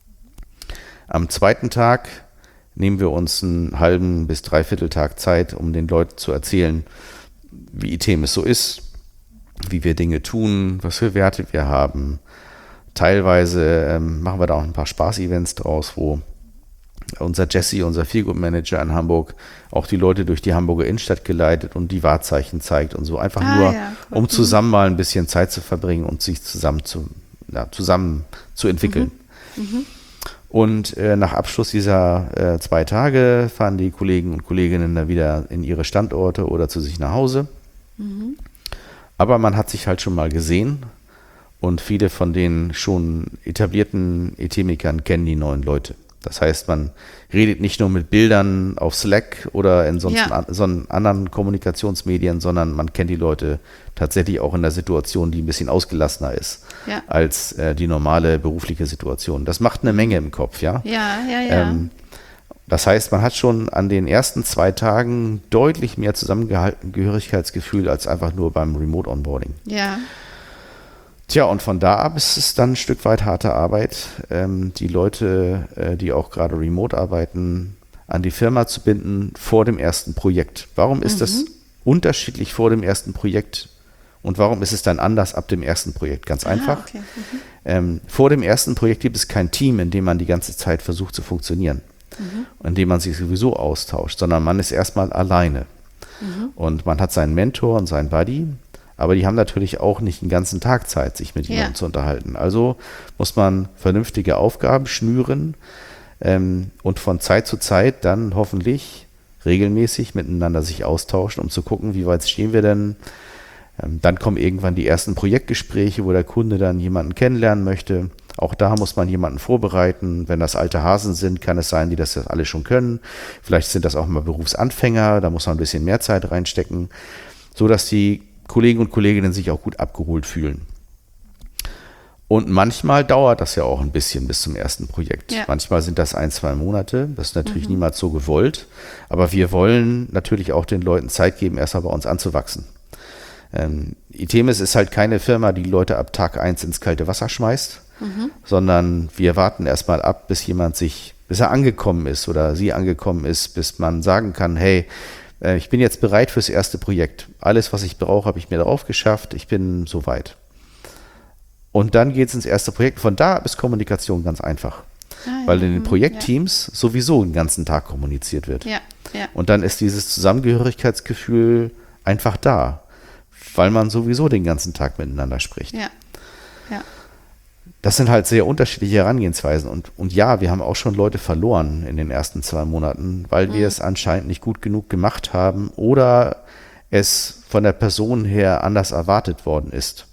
Am zweiten Tag nehmen wir uns einen halben bis dreiviertel Tag Zeit, um den Leuten zu erzählen, wie iThemis so ist, wie wir Dinge tun, was für Werte wir haben. Teilweise ähm, machen wir da auch ein paar Spaß-Events draus, wo unser Jesse, unser Feelgood-Manager in Hamburg, auch die Leute durch die Hamburger Innenstadt geleitet und die Wahrzeichen zeigt und so. Einfach ah, nur, ja, um zusammen mal ein bisschen Zeit zu verbringen und sich zusammen zu, ja, zusammen zu entwickeln. Mhm. Mhm. Und äh, nach Abschluss dieser äh, zwei Tage fahren die Kollegen und Kolleginnen dann wieder in ihre Standorte oder zu sich nach Hause. Mhm. Aber man hat sich halt schon mal gesehen und viele von den schon etablierten iThemikern kennen die neuen Leute. Das heißt, man redet nicht nur mit Bildern auf Slack oder in sonst ja. an, so anderen Kommunikationsmedien, sondern man kennt die Leute tatsächlich auch in der Situation, die ein bisschen ausgelassener ist ja. als äh, die normale berufliche Situation. Das macht eine Menge im Kopf, ja? Ja, ja, ja. Ähm, das heißt, man hat schon an den ersten zwei Tagen deutlich mehr Zusammengehörigkeitsgefühl als einfach nur beim Remote-Onboarding. Ja. Tja, und von da ab ist es dann ein Stück weit harte Arbeit, ähm, die Leute, äh, die auch gerade remote arbeiten, an die Firma zu binden vor dem ersten Projekt. Warum ist mhm. das unterschiedlich vor dem ersten Projekt und warum ist es dann anders ab dem ersten Projekt? Ganz einfach. Ah, okay. mhm. ähm, vor dem ersten Projekt gibt es kein Team, in dem man die ganze Zeit versucht zu funktionieren, mhm. in dem man sich sowieso austauscht, sondern man ist erstmal alleine. Mhm. Und man hat seinen Mentor und seinen Buddy, aber die haben natürlich auch nicht den ganzen Tag Zeit, sich mit jemandem ja. zu unterhalten. Also muss man vernünftige Aufgaben schnüren ähm, und von Zeit zu Zeit dann hoffentlich regelmäßig miteinander sich austauschen, um zu gucken, wie weit stehen wir denn. Ähm, dann kommen irgendwann die ersten Projektgespräche, wo der Kunde dann jemanden kennenlernen möchte. Auch da muss man jemanden vorbereiten. Wenn das alte Hasen sind, kann es sein, die das alle schon können. Vielleicht sind das auch mal Berufsanfänger, da muss man ein bisschen mehr Zeit reinstecken, sodass die Kollegen und Kolleginnen sich auch gut abgeholt fühlen. Und manchmal dauert das ja auch ein bisschen bis zum ersten Projekt. Ja. Manchmal sind das ein, zwei Monate. Das ist natürlich mhm. niemals so gewollt. Aber wir wollen natürlich auch den Leuten Zeit geben, erstmal bei uns anzuwachsen. Ähm, Itemis ist halt keine Firma, die Leute ab Tag eins ins kalte Wasser schmeißt, mhm. sondern wir warten erstmal ab, bis jemand sich, bis er angekommen ist oder sie angekommen ist, bis man sagen kann, hey, ich bin jetzt bereit fürs erste Projekt. Alles, was ich brauche, habe ich mir drauf geschafft. Ich bin soweit. Und dann geht es ins erste Projekt. Von da ab ist Kommunikation ganz einfach. Ah, ja. Weil in den Projektteams ja. sowieso den ganzen Tag kommuniziert wird. Ja. Ja. Und dann ist dieses Zusammengehörigkeitsgefühl einfach da, weil man sowieso den ganzen Tag miteinander spricht. Ja. Ja. Das sind halt sehr unterschiedliche Herangehensweisen. Und, und ja, wir haben auch schon Leute verloren in den ersten zwei Monaten, weil mhm. wir es anscheinend nicht gut genug gemacht haben oder es von der Person her anders erwartet worden ist.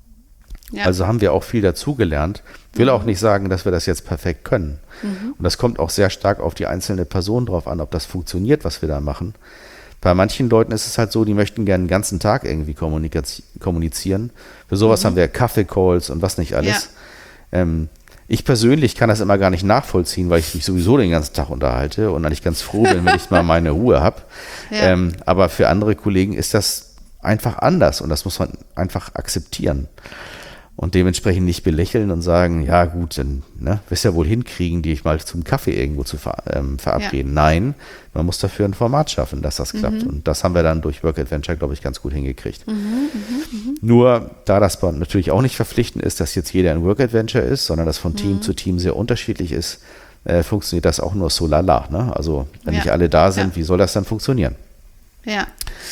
Ja. Also haben wir auch viel dazugelernt. Ich will mhm. auch nicht sagen, dass wir das jetzt perfekt können. Mhm. Und das kommt auch sehr stark auf die einzelne Person drauf an, ob das funktioniert, was wir da machen. Bei manchen Leuten ist es halt so, die möchten gerne den ganzen Tag irgendwie kommunizieren. Für sowas mhm. haben wir Kaffee-Calls und was nicht alles. Ja. Ähm, ich persönlich kann das immer gar nicht nachvollziehen, weil ich mich sowieso den ganzen Tag unterhalte und eigentlich ganz froh bin, wenn ich mal meine Ruhe habe. Ja. Ähm, aber für andere Kollegen ist das einfach anders und das muss man einfach akzeptieren. Und dementsprechend nicht belächeln und sagen, ja gut, dann ne, wirst ja wohl hinkriegen, die ich mal zum Kaffee irgendwo zu ver, ähm, verabreden. Ja. Nein, man muss dafür ein Format schaffen, dass das mhm. klappt. Und das haben wir dann durch Work Adventure, glaube ich, ganz gut hingekriegt. Mhm, mh, mh. Nur, da das natürlich auch nicht verpflichtend ist, dass jetzt jeder ein Work Adventure ist, sondern das von mhm. Team zu Team sehr unterschiedlich ist, äh, funktioniert das auch nur so lala. Ne? Also wenn ja. nicht alle da sind, ja. wie soll das dann funktionieren? Ja,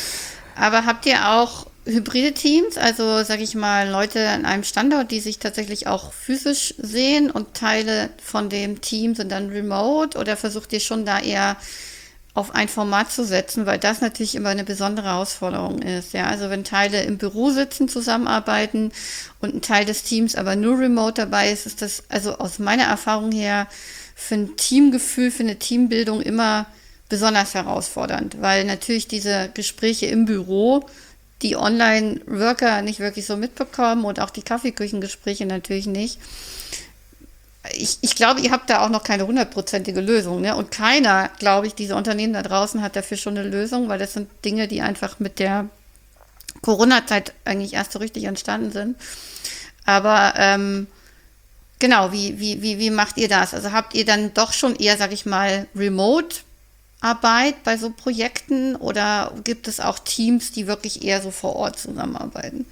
aber habt ihr auch hybride Teams, also sage ich mal Leute an einem Standort, die sich tatsächlich auch physisch sehen und Teile von dem Team sind dann remote, oder versucht ihr schon da eher auf ein Format zu setzen, weil das natürlich immer eine besondere Herausforderung ist. Ja, also wenn Teile im Büro sitzen, zusammenarbeiten und ein Teil des Teams aber nur remote dabei ist, ist das also aus meiner Erfahrung her für ein Teamgefühl, für eine Teambildung immer besonders herausfordernd, weil natürlich diese Gespräche im Büro die Online-Worker nicht wirklich so mitbekommen und auch die Kaffeeküchengespräche natürlich nicht. Ich, ich glaube, ihr habt da auch noch keine hundertprozentige Lösung, ne? Und keiner, glaube ich, diese Unternehmen da draußen hat dafür schon eine Lösung, weil das sind Dinge, die einfach mit der Corona-Zeit eigentlich erst so richtig entstanden sind. Aber ähm, genau, wie, wie, wie, wie macht ihr das? Also habt ihr dann doch schon eher, sag ich mal, remote Arbeit bei so Projekten, oder gibt es auch Teams, die wirklich eher so vor Ort zusammenarbeiten?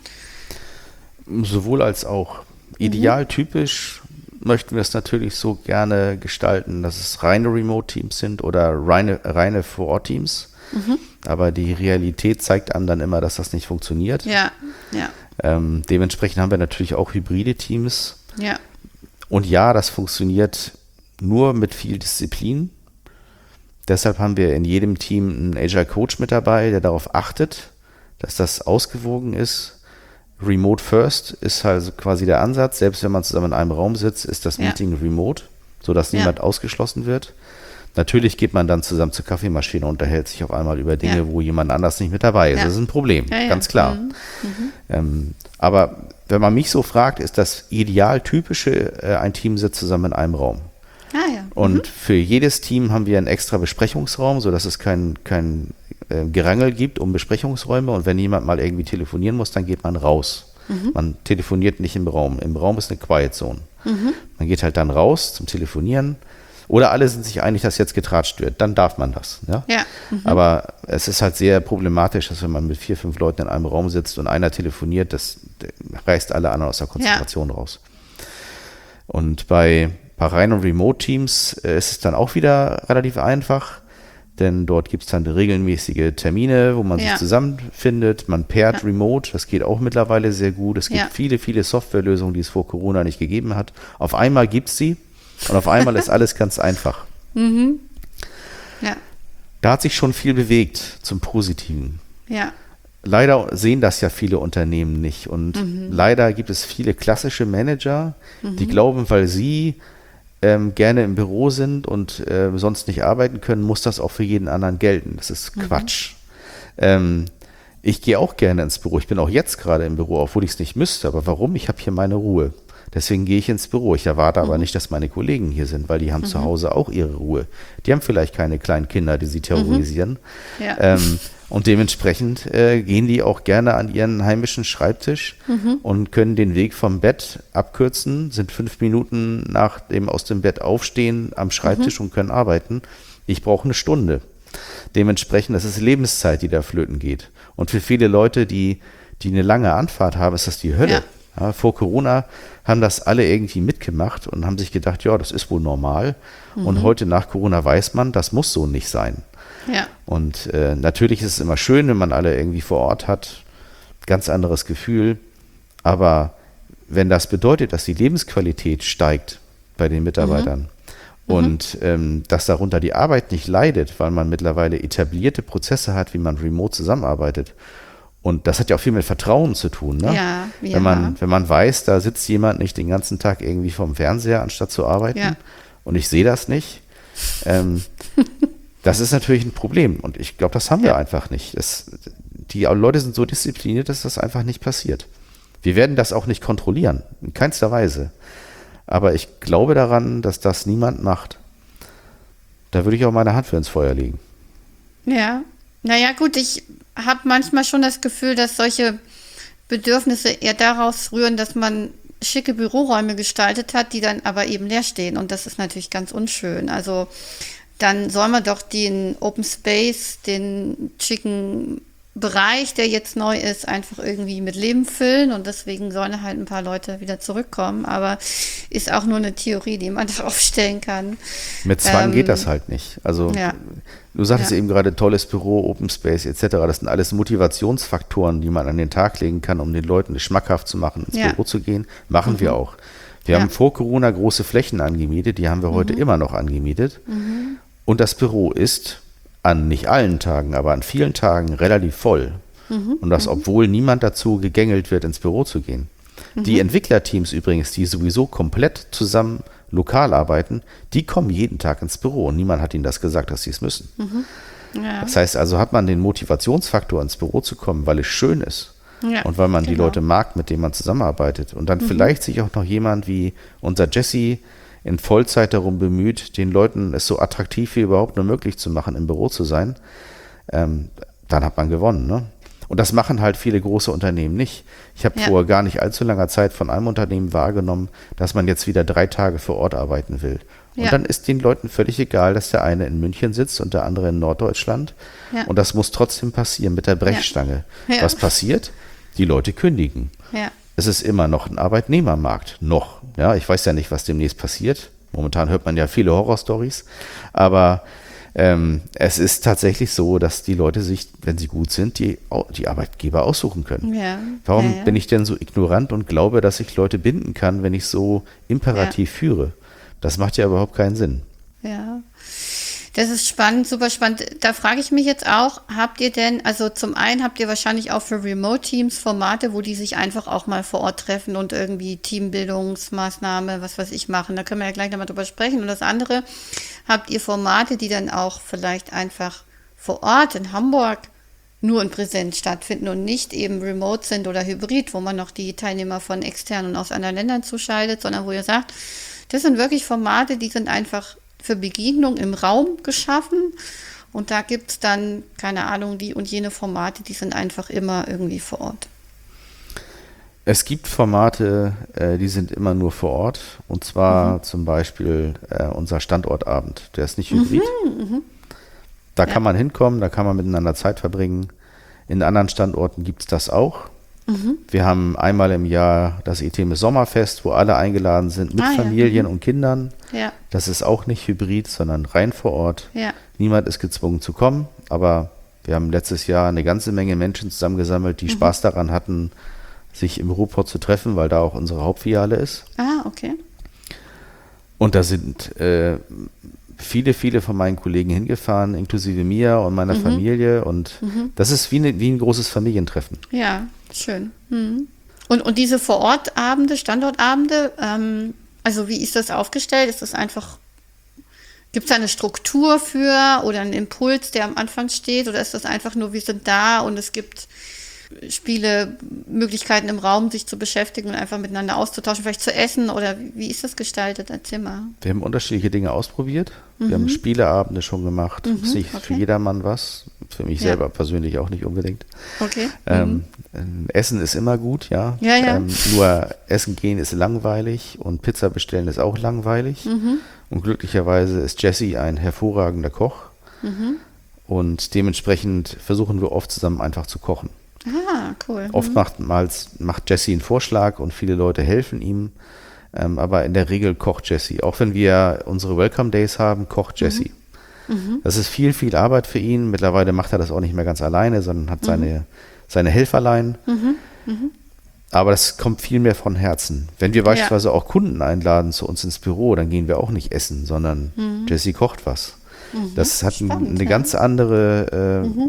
Sowohl als auch. Idealtypisch mhm. möchten wir es natürlich so gerne gestalten, dass es reine Remote-Teams sind oder reine, reine Vor-Ort-Teams. Mhm. Aber die Realität zeigt einem dann immer, dass das nicht funktioniert. Ja, ja. Ähm, dementsprechend haben wir natürlich auch hybride Teams. Ja. Und ja, das funktioniert nur mit viel Disziplin. Deshalb haben wir in jedem Team einen Agile Coach mit dabei, der darauf achtet, dass das ausgewogen ist. Remote First ist halt quasi der Ansatz. Selbst wenn man zusammen in einem Raum sitzt, ist das ja. Meeting remote, sodass ja. niemand ausgeschlossen wird. Natürlich geht man dann zusammen zur Kaffeemaschine und unterhält sich auf einmal über Dinge, ja. wo jemand anders nicht mit dabei ist. Ja. Das ist ein Problem, ja, ja. ganz klar. Mhm. Mhm. Ähm, aber wenn man mich so fragt, ist das Idealtypische, äh, ein Team sitzt zusammen in einem Raum. Ah, ja. Und mhm. für jedes Team haben wir einen extra Besprechungsraum, sodass es kein, kein äh, Gerangel gibt um Besprechungsräume. Und wenn jemand mal irgendwie telefonieren muss, dann geht man raus. Mhm. Man telefoniert nicht im Raum. Im Raum ist eine Quiet Zone. Mhm. Man geht halt dann raus zum Telefonieren. Oder alle sind sich einig, dass jetzt getratscht wird. Dann darf man das. Ja? Ja. Mhm. Aber es ist halt sehr problematisch, dass wenn man mit vier, fünf Leuten in einem Raum sitzt und einer telefoniert, das reißt alle anderen aus der Konzentration ja. raus. Und bei Bei reinen Remote-Teams äh, ist es dann auch wieder relativ einfach. denn dort gibt es dann regelmäßige Termine, wo man Ja. sich zusammenfindet. Man pairt Ja. remote, das geht auch mittlerweile sehr gut. Es gibt Ja. viele, viele Softwarelösungen, die es vor Corona nicht gegeben hat. Auf einmal gibt es sie und auf einmal ist alles ganz einfach. Ja, Da hat sich schon viel bewegt zum Positiven. ja, Leider sehen das ja viele Unternehmen nicht und leider gibt es viele klassische Manager, die glauben, weil sie ähm, gerne im Büro sind und äh, sonst nicht arbeiten können, muss das auch für jeden anderen gelten. Das ist Quatsch. Ähm, ich gehe auch gerne ins Büro. Ich bin auch jetzt gerade im Büro, obwohl ich es nicht müsste. Aber warum? Ich habe hier meine Ruhe. Deswegen gehe ich ins Büro. Ich erwarte aber nicht, dass meine Kollegen hier sind, weil die haben zu Hause auch ihre Ruhe. Die haben vielleicht keine kleinen Kinder, die sie terrorisieren. ja. Ähm, und dementsprechend äh, gehen die auch gerne an ihren heimischen Schreibtisch und können den Weg vom Bett abkürzen, sind fünf Minuten nach dem aus dem Bett aufstehen am Schreibtisch und können arbeiten. Ich brauche eine Stunde. Dementsprechend, das ist Lebenszeit, die da flöten geht. Und für viele Leute, die, die eine lange Anfahrt haben, ist das die Hölle. Ja. Ja, vor Corona haben das alle irgendwie mitgemacht und haben sich gedacht, ja, das ist wohl normal. Und heute nach Corona weiß man, das muss so nicht sein. Ja, Und äh, natürlich ist es immer schön, wenn man alle irgendwie vor Ort hat. Ganz anderes Gefühl. Aber wenn das bedeutet, dass die Lebensqualität steigt bei den Mitarbeitern und ähm, dass darunter die Arbeit nicht leidet, weil man mittlerweile etablierte Prozesse hat, wie man remote zusammenarbeitet. Und das hat ja auch viel mit Vertrauen zu tun. Ne? Ja, ja. Wenn man, wenn man weiß, da sitzt jemand nicht den ganzen Tag irgendwie vorm Fernseher, anstatt zu arbeiten. Ja. Und ich sehe das nicht. Ähm, das ist natürlich ein Problem. Und ich glaube, das haben wir Ja. einfach nicht. Das, die Leute sind so diszipliniert, dass das einfach nicht passiert. Wir werden das auch nicht kontrollieren. In keinster Weise. Aber ich glaube daran, dass das niemand macht. Da würde ich auch meine Hand für ins Feuer legen. Ja, naja gut, ich habe manchmal schon das Gefühl, dass solche Bedürfnisse eher daraus rühren, dass man schicke Büroräume gestaltet hat, die dann aber eben leer stehen. Und das ist natürlich ganz unschön. Also dann soll man doch den Open Space, den schicken Bereich, der jetzt neu ist, einfach irgendwie mit Leben füllen. Und deswegen sollen halt ein paar Leute wieder zurückkommen. Aber ist auch nur eine Theorie, die man da aufstellen kann. Mit Zwang Ähm, geht das halt nicht. Also ja. du sagtest Ja. eben gerade, tolles Büro, Open Space et cetera. Das sind alles Motivationsfaktoren, die man an den Tag legen kann, um den Leuten es schmackhaft zu machen, ins Ja. Büro zu gehen. Machen wir auch. Wir Ja. haben vor Corona große Flächen angemietet, die haben wir heute immer noch angemietet. Und das Büro ist an nicht allen Tagen, aber an vielen Tagen relativ voll. Und das, obwohl niemand dazu gegängelt wird, ins Büro zu gehen. Die Entwicklerteams übrigens, die sowieso komplett zusammen lokal arbeiten, die kommen jeden Tag ins Büro und niemand hat ihnen das gesagt, dass sie es müssen. Ja. Das heißt also, hat man den Motivationsfaktor, ins Büro zu kommen, weil es schön ist Ja, und weil man die genau. Leute mag, mit denen man zusammenarbeitet. Und dann vielleicht sich auch noch jemand wie unser Jesse in Vollzeit darum bemüht, den Leuten es so attraktiv wie überhaupt nur möglich zu machen, im Büro zu sein, ähm, dann hat man gewonnen. Ne? Und das machen halt viele große Unternehmen nicht. Ich habe Ja. vor gar nicht allzu langer Zeit von einem Unternehmen wahrgenommen, dass man jetzt wieder drei Tage vor Ort arbeiten will. Und Ja. dann ist den Leuten völlig egal, dass der eine in München sitzt und der andere in Norddeutschland. Ja. Und das muss trotzdem passieren mit der Brechstange. Ja. Was passiert? Die Leute kündigen. Ja. Es ist immer noch ein Arbeitnehmermarkt. Noch. Ja, ich weiß ja nicht, was demnächst passiert. Momentan hört man ja viele Horrorstories. Aber ähm, es ist tatsächlich so, dass die Leute sich, wenn sie gut sind, die, die Arbeitgeber aussuchen können. Ja. Warum ja, ja. bin ich denn so ignorant und glaube, dass ich Leute binden kann, wenn ich so imperativ führe? Das macht ja überhaupt keinen Sinn. Ja, das ist spannend, super spannend. Da frage ich mich jetzt auch, habt ihr denn, also zum einen habt ihr wahrscheinlich auch für Remote-Teams Formate, wo die sich einfach auch mal vor Ort treffen und irgendwie Teambildungsmaßnahme, was weiß ich, machen. Da können wir ja gleich nochmal drüber sprechen. Und das andere, habt ihr Formate, die dann auch vielleicht einfach vor Ort in Hamburg nur in Präsenz stattfinden und nicht eben remote sind oder hybrid, wo man noch die Teilnehmer von externen und aus anderen Ländern zuschaltet, sondern wo ihr sagt, das sind wirklich Formate, die sind einfach für Begegnung im Raum geschaffen und da gibt es dann, keine Ahnung, die und jene Formate, die sind einfach immer irgendwie vor Ort. Es gibt Formate, äh, die sind immer nur vor Ort. Und zwar mhm. zum Beispiel äh, unser Standortabend. Der ist nicht hybrid. Mhm, da ja. kann man hinkommen, da kann man miteinander Zeit verbringen. In anderen Standorten gibt es das auch. Mhm. Wir haben einmal im Jahr das ITEMIS Sommerfest, wo alle eingeladen sind mit Ah, ja. Familien Mhm. und Kindern. Ja, Das ist auch nicht hybrid, sondern rein vor Ort. ja. Niemand ist gezwungen zu kommen, aber wir haben letztes Jahr eine ganze Menge Menschen zusammengesammelt, die Spaß daran hatten, sich im Ruhrpott zu treffen, weil da auch unsere Hauptfiliale ist. Ah, okay. Und da sind äh, viele, viele von meinen Kollegen hingefahren, inklusive mir und meiner Familie. Und das ist wie, eine, wie ein großes Familientreffen. Ja, schön. Mhm. Und, und diese Vorortabende, Standortabende, ähm, also wie ist das aufgestellt? Ist das einfach, gibt es da eine Struktur für oder einen Impuls, der am Anfang steht? Oder ist das einfach nur, wir sind da und es gibt Spiele, Möglichkeiten im Raum, sich zu beschäftigen und einfach miteinander auszutauschen, vielleicht zu essen? Oder wie ist das gestaltet? Erzähl mal. Wir haben unterschiedliche Dinge ausprobiert. Wir haben Spieleabende schon gemacht. Ist nicht für okay. jedermann was. Für mich Ja. selber persönlich auch nicht unbedingt. Okay. Ähm, ähm, Essen ist immer gut, ja. Ja, ja. Ähm, nur Essen gehen ist langweilig und Pizza bestellen ist auch langweilig. Mhm. Und glücklicherweise ist Jesse ein hervorragender Koch. Mhm. Und dementsprechend versuchen wir oft zusammen einfach zu kochen. Ah, cool. Oft macht, macht Jesse einen Vorschlag und viele Leute helfen ihm. Ähm, aber in der Regel kocht Jesse. Auch wenn wir unsere Welcome Days haben, kocht Jesse. Mhm. Das ist viel, viel Arbeit für ihn. Mittlerweile macht er das auch nicht mehr ganz alleine, sondern hat seine, seine Helferlein. Aber das kommt viel mehr von Herzen. Wenn wir beispielsweise auch Kunden einladen zu uns ins Büro, dann gehen wir auch nicht essen, sondern Jesse kocht was. Das hat ein, Spannend, eine ja. ganz andere, äh,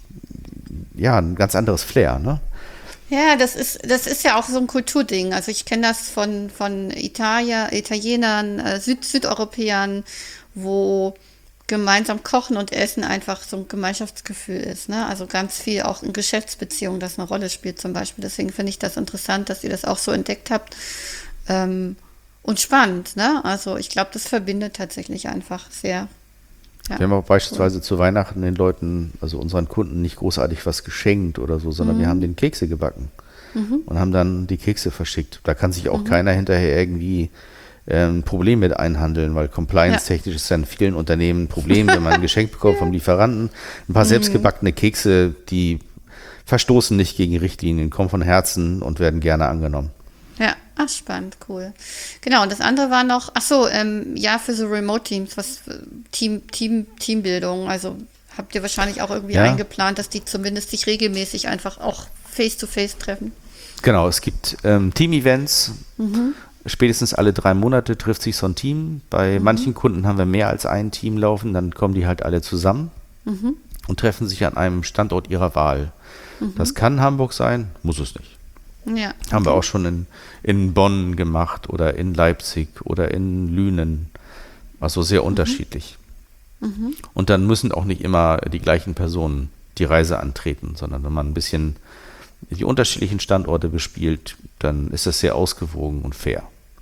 ja, ein ganz anderes Flair, ne? Ja, das ist, das ist ja auch so ein Kulturding. Also ich kenne das von, von Italia, Italienern, äh, Süd, Südeuropäern, wo gemeinsam Kochen und Essen einfach so ein Gemeinschaftsgefühl ist. Ne? Also ganz viel auch in Geschäftsbeziehungen, das eine Rolle spielt zum Beispiel. Deswegen finde ich das interessant, dass ihr das auch so entdeckt habt. Ähm, und spannend, ne? Also ich glaube, das verbindet tatsächlich einfach sehr. Ja. Wir haben auch beispielsweise zu Weihnachten den Leuten, also unseren Kunden, nicht großartig was geschenkt oder so, sondern wir haben den Kekse gebacken und haben dann die Kekse verschickt. Da kann sich auch keiner hinterher irgendwie äh, ein Problem mit einhandeln, weil compliance-technisch ist ja in vielen Unternehmen ein Problem, wenn man ein Geschenk bekommt vom Lieferanten. Ein paar selbstgebackene Kekse, die verstoßen nicht gegen Richtlinien, kommen von Herzen und werden gerne angenommen. Ja, ach, spannend, cool. Genau, und das andere war noch, ach so, ähm, ja, für so Remote-Teams, was für Team, Team, Teambildung, also habt ihr wahrscheinlich auch irgendwie Ja. eingeplant, dass die zumindest sich regelmäßig einfach auch face-to-face treffen. Genau, es gibt ähm, Team-Events. Spätestens alle drei Monate trifft sich so ein Team. Bei manchen Kunden haben wir mehr als ein Team laufen, dann kommen die halt alle zusammen und treffen sich an einem Standort ihrer Wahl. Das kann Hamburg sein, muss es nicht. Ja. Haben wir auch schon in, in Bonn gemacht oder in Leipzig oder in Lünen. Also sehr unterschiedlich. Und dann müssen auch nicht immer die gleichen Personen die Reise antreten, sondern wenn man ein bisschen die unterschiedlichen Standorte bespielt, dann ist das sehr ausgewogen und fair.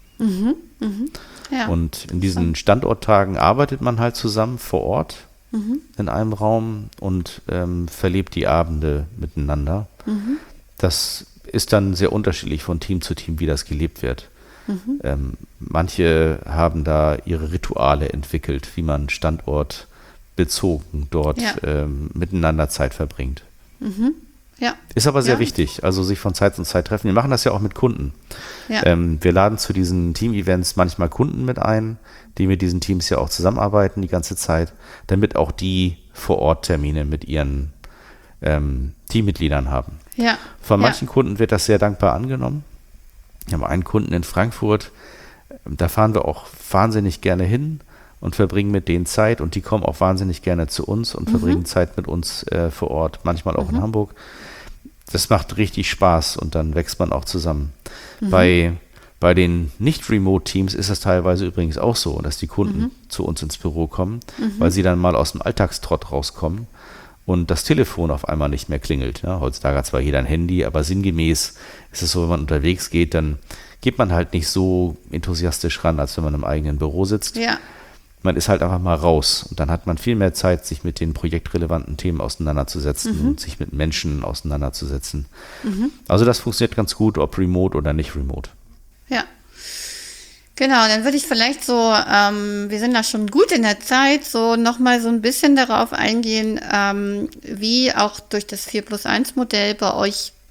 Ja. Und in diesen Standorttagen arbeitet man halt zusammen vor Ort in einem Raum und ähm, verlebt die Abende miteinander. Das ist dann sehr unterschiedlich von Team zu Team, wie das gelebt wird. Ähm, manche haben da ihre Rituale entwickelt, wie man standortbezogen dort Ja. ähm, miteinander Zeit verbringt. Ja. Ist aber sehr Ja. wichtig, also sich von Zeit zu Zeit treffen. Wir machen das ja auch mit Kunden. Ja. Ähm, wir laden zu diesen Team-Events manchmal Kunden mit ein, die mit diesen Teams ja auch zusammenarbeiten die ganze Zeit, damit auch die vor Ort Termine mit ihren ähm, Teammitgliedern haben. Ja. Von ja. manchen Kunden wird das sehr dankbar angenommen. Wir haben einen Kunden in Frankfurt, da fahren wir auch wahnsinnig gerne hin und verbringen mit denen Zeit und die kommen auch wahnsinnig gerne zu uns und verbringen Zeit mit uns äh, vor Ort, manchmal auch in Hamburg. Das macht richtig Spaß und dann wächst man auch zusammen. Bei, bei den Nicht-Remote-Teams ist es teilweise übrigens auch so, dass die Kunden zu uns ins Büro kommen, weil sie dann mal aus dem Alltagstrott rauskommen und das Telefon auf einmal nicht mehr klingelt. Ja, heutzutage hat zwar jeder ein Handy, aber sinngemäß ist es so, wenn man unterwegs geht, dann geht man halt nicht so enthusiastisch ran, als wenn man im eigenen Büro sitzt. Ja. Man ist halt einfach mal raus und dann hat man viel mehr Zeit, sich mit den projektrelevanten Themen auseinanderzusetzen und sich mit Menschen auseinanderzusetzen. Also das funktioniert ganz gut, ob remote oder nicht remote. Ja. Genau, dann würde ich vielleicht so, ähm, wir sind da schon gut in der Zeit, so nochmal so ein bisschen darauf eingehen, ähm, wie auch durch das vier plus eins Modell bei euch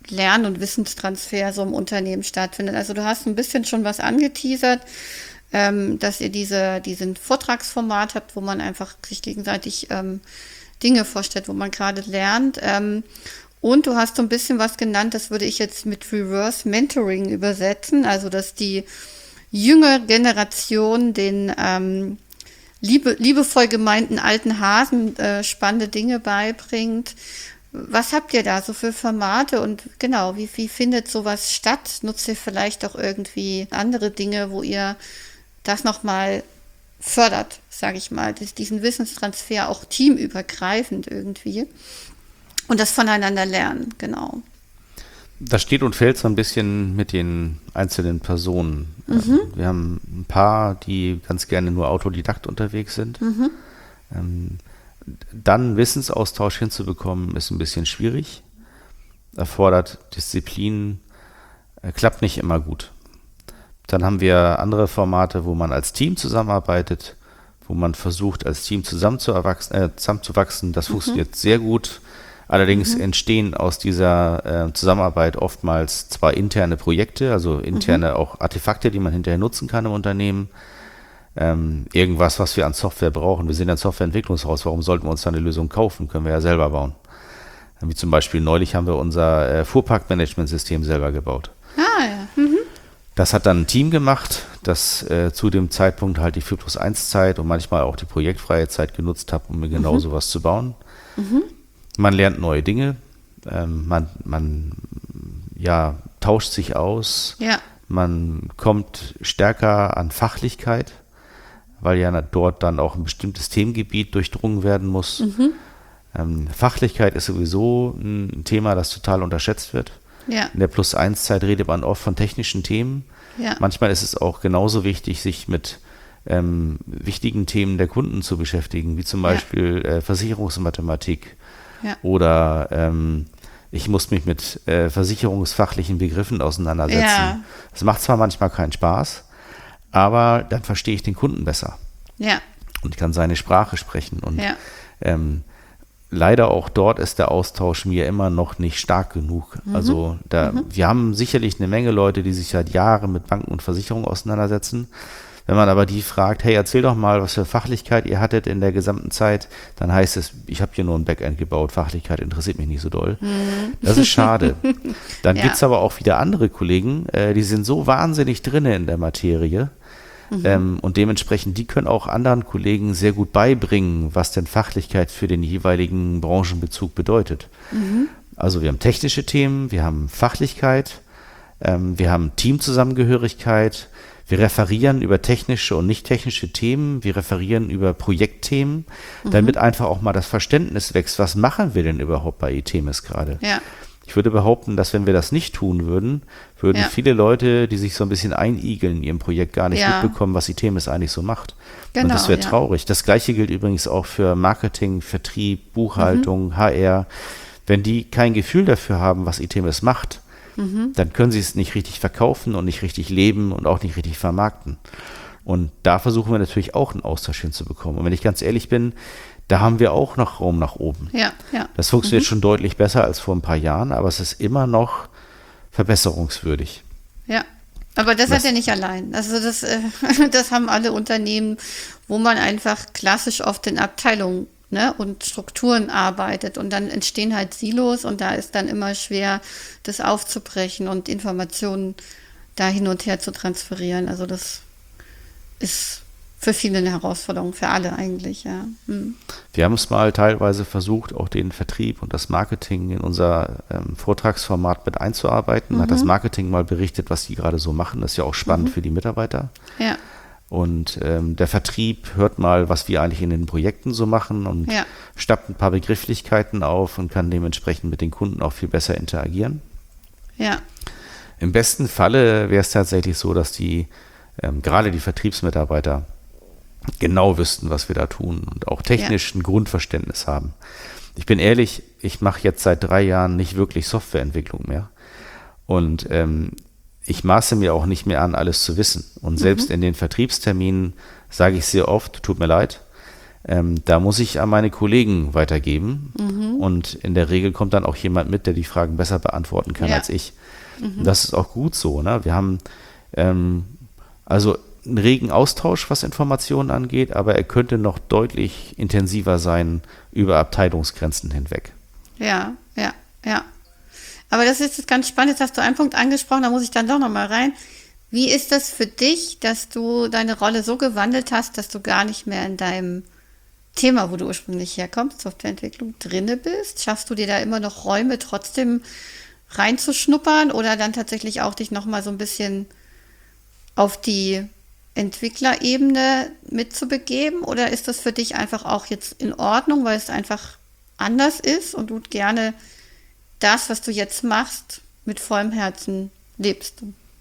Lern- und Wissenstransfer so im Unternehmen stattfindet. Also du hast ein bisschen schon was angeteasert, ähm, dass ihr diese, diesen Vortragsformat habt, wo man einfach sich gegenseitig ähm, Dinge vorstellt, wo man gerade lernt. Ähm, und du hast so ein bisschen was genannt, das würde ich jetzt mit Reverse Mentoring übersetzen, also dass die jüngere Generation den ähm, liebe, liebevoll gemeinten alten Hasen äh, spannende Dinge beibringt. Was habt ihr da so für Formate und genau, wie, wie findet sowas statt? Nutzt ihr vielleicht auch irgendwie andere Dinge, wo ihr das nochmal fördert, sage ich mal, diesen Wissenstransfer auch teamübergreifend irgendwie und das voneinander lernen, genau. Das steht und fällt so ein bisschen mit den einzelnen Personen. Mhm. Wir haben ein paar, die ganz gerne nur Autodidakt unterwegs sind. Mhm. Ähm, dann Wissensaustausch hinzubekommen, ist ein bisschen schwierig. Erfordert Disziplin, äh, klappt nicht immer gut. Dann haben wir andere Formate, wo man als Team zusammenarbeitet, wo man versucht, als Team zusammenzuwachsen. Äh, zusammenzuwachsen. Das mhm. funktioniert sehr gut. Allerdings mhm. entstehen aus dieser äh, Zusammenarbeit oftmals zwar interne Projekte, also interne mhm. auch Artefakte, die man hinterher nutzen kann im Unternehmen. Ähm, irgendwas, was wir an Software brauchen. Wir sind ein Softwareentwicklungshaus, warum sollten wir uns da eine Lösung kaufen? Können wir ja selber bauen. Wie zum Beispiel neulich haben wir unser äh, Fuhrparkmanagementsystem selber gebaut. Ah ja. Mhm. Das hat dann ein Team gemacht, das äh, zu dem Zeitpunkt halt die vier plus eins Zeit und manchmal auch die projektfreie Zeit genutzt hat, um mir genau mhm. sowas zu bauen. Mhm. Man lernt neue Dinge, ähm, man, man ja, tauscht sich aus, ja. man kommt stärker an Fachlichkeit, weil ja dort dann auch ein bestimmtes Themengebiet durchdrungen werden muss. Mhm. Ähm, Fachlichkeit ist sowieso ein Thema, das total unterschätzt wird. Ja. In der plus eins Zeit redet man oft von technischen Themen. Ja. Manchmal ist es auch genauso wichtig, sich mit ähm, wichtigen Themen der Kunden zu beschäftigen, wie zum Beispiel ja. äh, Versicherungsmathematik ja. oder ähm, ich muss mich mit äh, versicherungsfachlichen Begriffen auseinandersetzen. Ja. Das macht zwar manchmal keinen Spaß, aber dann verstehe ich den Kunden besser. Ja. Und ich kann seine Sprache sprechen. Und ja. ähm, leider auch dort ist der Austausch mir immer noch nicht stark genug. Mhm. Also da, mhm. wir haben sicherlich eine Menge Leute, die sich seit Jahren mit Banken und Versicherungen auseinandersetzen. Wenn man aber die fragt, hey, erzähl doch mal, was für Fachlichkeit ihr hattet in der gesamten Zeit, dann heißt es, ich habe hier nur ein Backend gebaut, Fachlichkeit interessiert mich nicht so doll. Mhm. Das ist schade. Dann ja. gibt es aber auch wieder andere Kollegen, äh, die sind so wahnsinnig drinne in der Materie, Mhm. Ähm, und dementsprechend, die können auch anderen Kollegen sehr gut beibringen, was denn Fachlichkeit für den jeweiligen Branchenbezug bedeutet. Mhm. Also wir haben technische Themen, wir haben Fachlichkeit, ähm, wir haben Teamzusammengehörigkeit, wir referieren über technische und nicht technische Themen, wir referieren über Projektthemen, mhm. damit einfach auch mal das Verständnis wächst, was machen wir denn überhaupt bei iThemis gerade? Ja. Ich würde behaupten, dass wenn wir das nicht tun würden, würden ja. viele Leute, die sich so ein bisschen einigeln in ihrem Projekt, gar nicht ja. mitbekommen, was iThemis eigentlich so macht. Genau, und das wäre ja. traurig. Das Gleiche gilt übrigens auch für Marketing, Vertrieb, Buchhaltung, mhm. H R. Wenn die kein Gefühl dafür haben, was iThemis macht, mhm. dann können sie es nicht richtig verkaufen und nicht richtig leben und auch nicht richtig vermarkten. Und da versuchen wir natürlich auch einen Austausch hinzubekommen. Und wenn ich ganz ehrlich bin, da haben wir auch noch Raum nach oben. Ja, ja. Das funktioniert mhm. schon deutlich besser als vor ein paar Jahren, aber es ist immer noch verbesserungswürdig. Ja, aber das, das hat er nicht allein. Also das, äh, das haben alle Unternehmen, wo man einfach klassisch oft in Abteilungen, ne, und Strukturen arbeitet und dann entstehen halt Silos und da ist dann immer schwer, das aufzubrechen und Informationen da hin und her zu transferieren. Also das ist für viele eine Herausforderung, für alle eigentlich, ja. Hm. Wir haben es mal teilweise versucht, auch den Vertrieb und das Marketing in unser ähm, Vortragsformat mit einzuarbeiten. Mhm. Hat das Marketing mal berichtet, was die gerade so machen. Das ist ja auch spannend mhm. für die Mitarbeiter. Ja. Und ähm, der Vertrieb hört mal, was wir eigentlich in den Projekten so machen und ja. stappt ein paar Begrifflichkeiten auf und kann dementsprechend mit den Kunden auch viel besser interagieren. Ja. Im besten Falle wäre es tatsächlich so, dass die, ähm, gerade die Vertriebsmitarbeiter, genau wüssten, was wir da tun und auch technisch ja. ein Grundverständnis haben. Ich bin ehrlich, ich mache jetzt seit drei Jahren nicht wirklich Softwareentwicklung mehr und ähm, ich maße mir auch nicht mehr an, alles zu wissen. Und selbst mhm. in den Vertriebsterminen sage ich sehr oft, tut mir leid, Ähm, da muss ich an meine Kollegen weitergeben. Mhm. Und in der Regel kommt dann auch jemand mit, der die Fragen besser beantworten kann Ja. als ich. Mhm. Das ist auch gut so. Ne? Wir haben ähm, also einen regen Austausch, was Informationen angeht, aber er könnte noch deutlich intensiver sein über Abteilungsgrenzen hinweg. Ja, ja, ja. Aber das ist jetzt ganz spannend. Jetzt hast du einen Punkt angesprochen, da muss ich dann doch nochmal rein. Wie ist das für dich, dass du deine Rolle so gewandelt hast, dass du gar nicht mehr in deinem Thema, wo du ursprünglich herkommst, Softwareentwicklung, drinne bist? Schaffst du dir da immer noch Räume, trotzdem reinzuschnuppern oder dann tatsächlich auch dich nochmal so ein bisschen auf die Entwicklerebene mitzubegeben? Oder ist das für dich einfach auch jetzt in Ordnung, weil es einfach anders ist und du gerne das, was du jetzt machst, mit vollem Herzen lebst?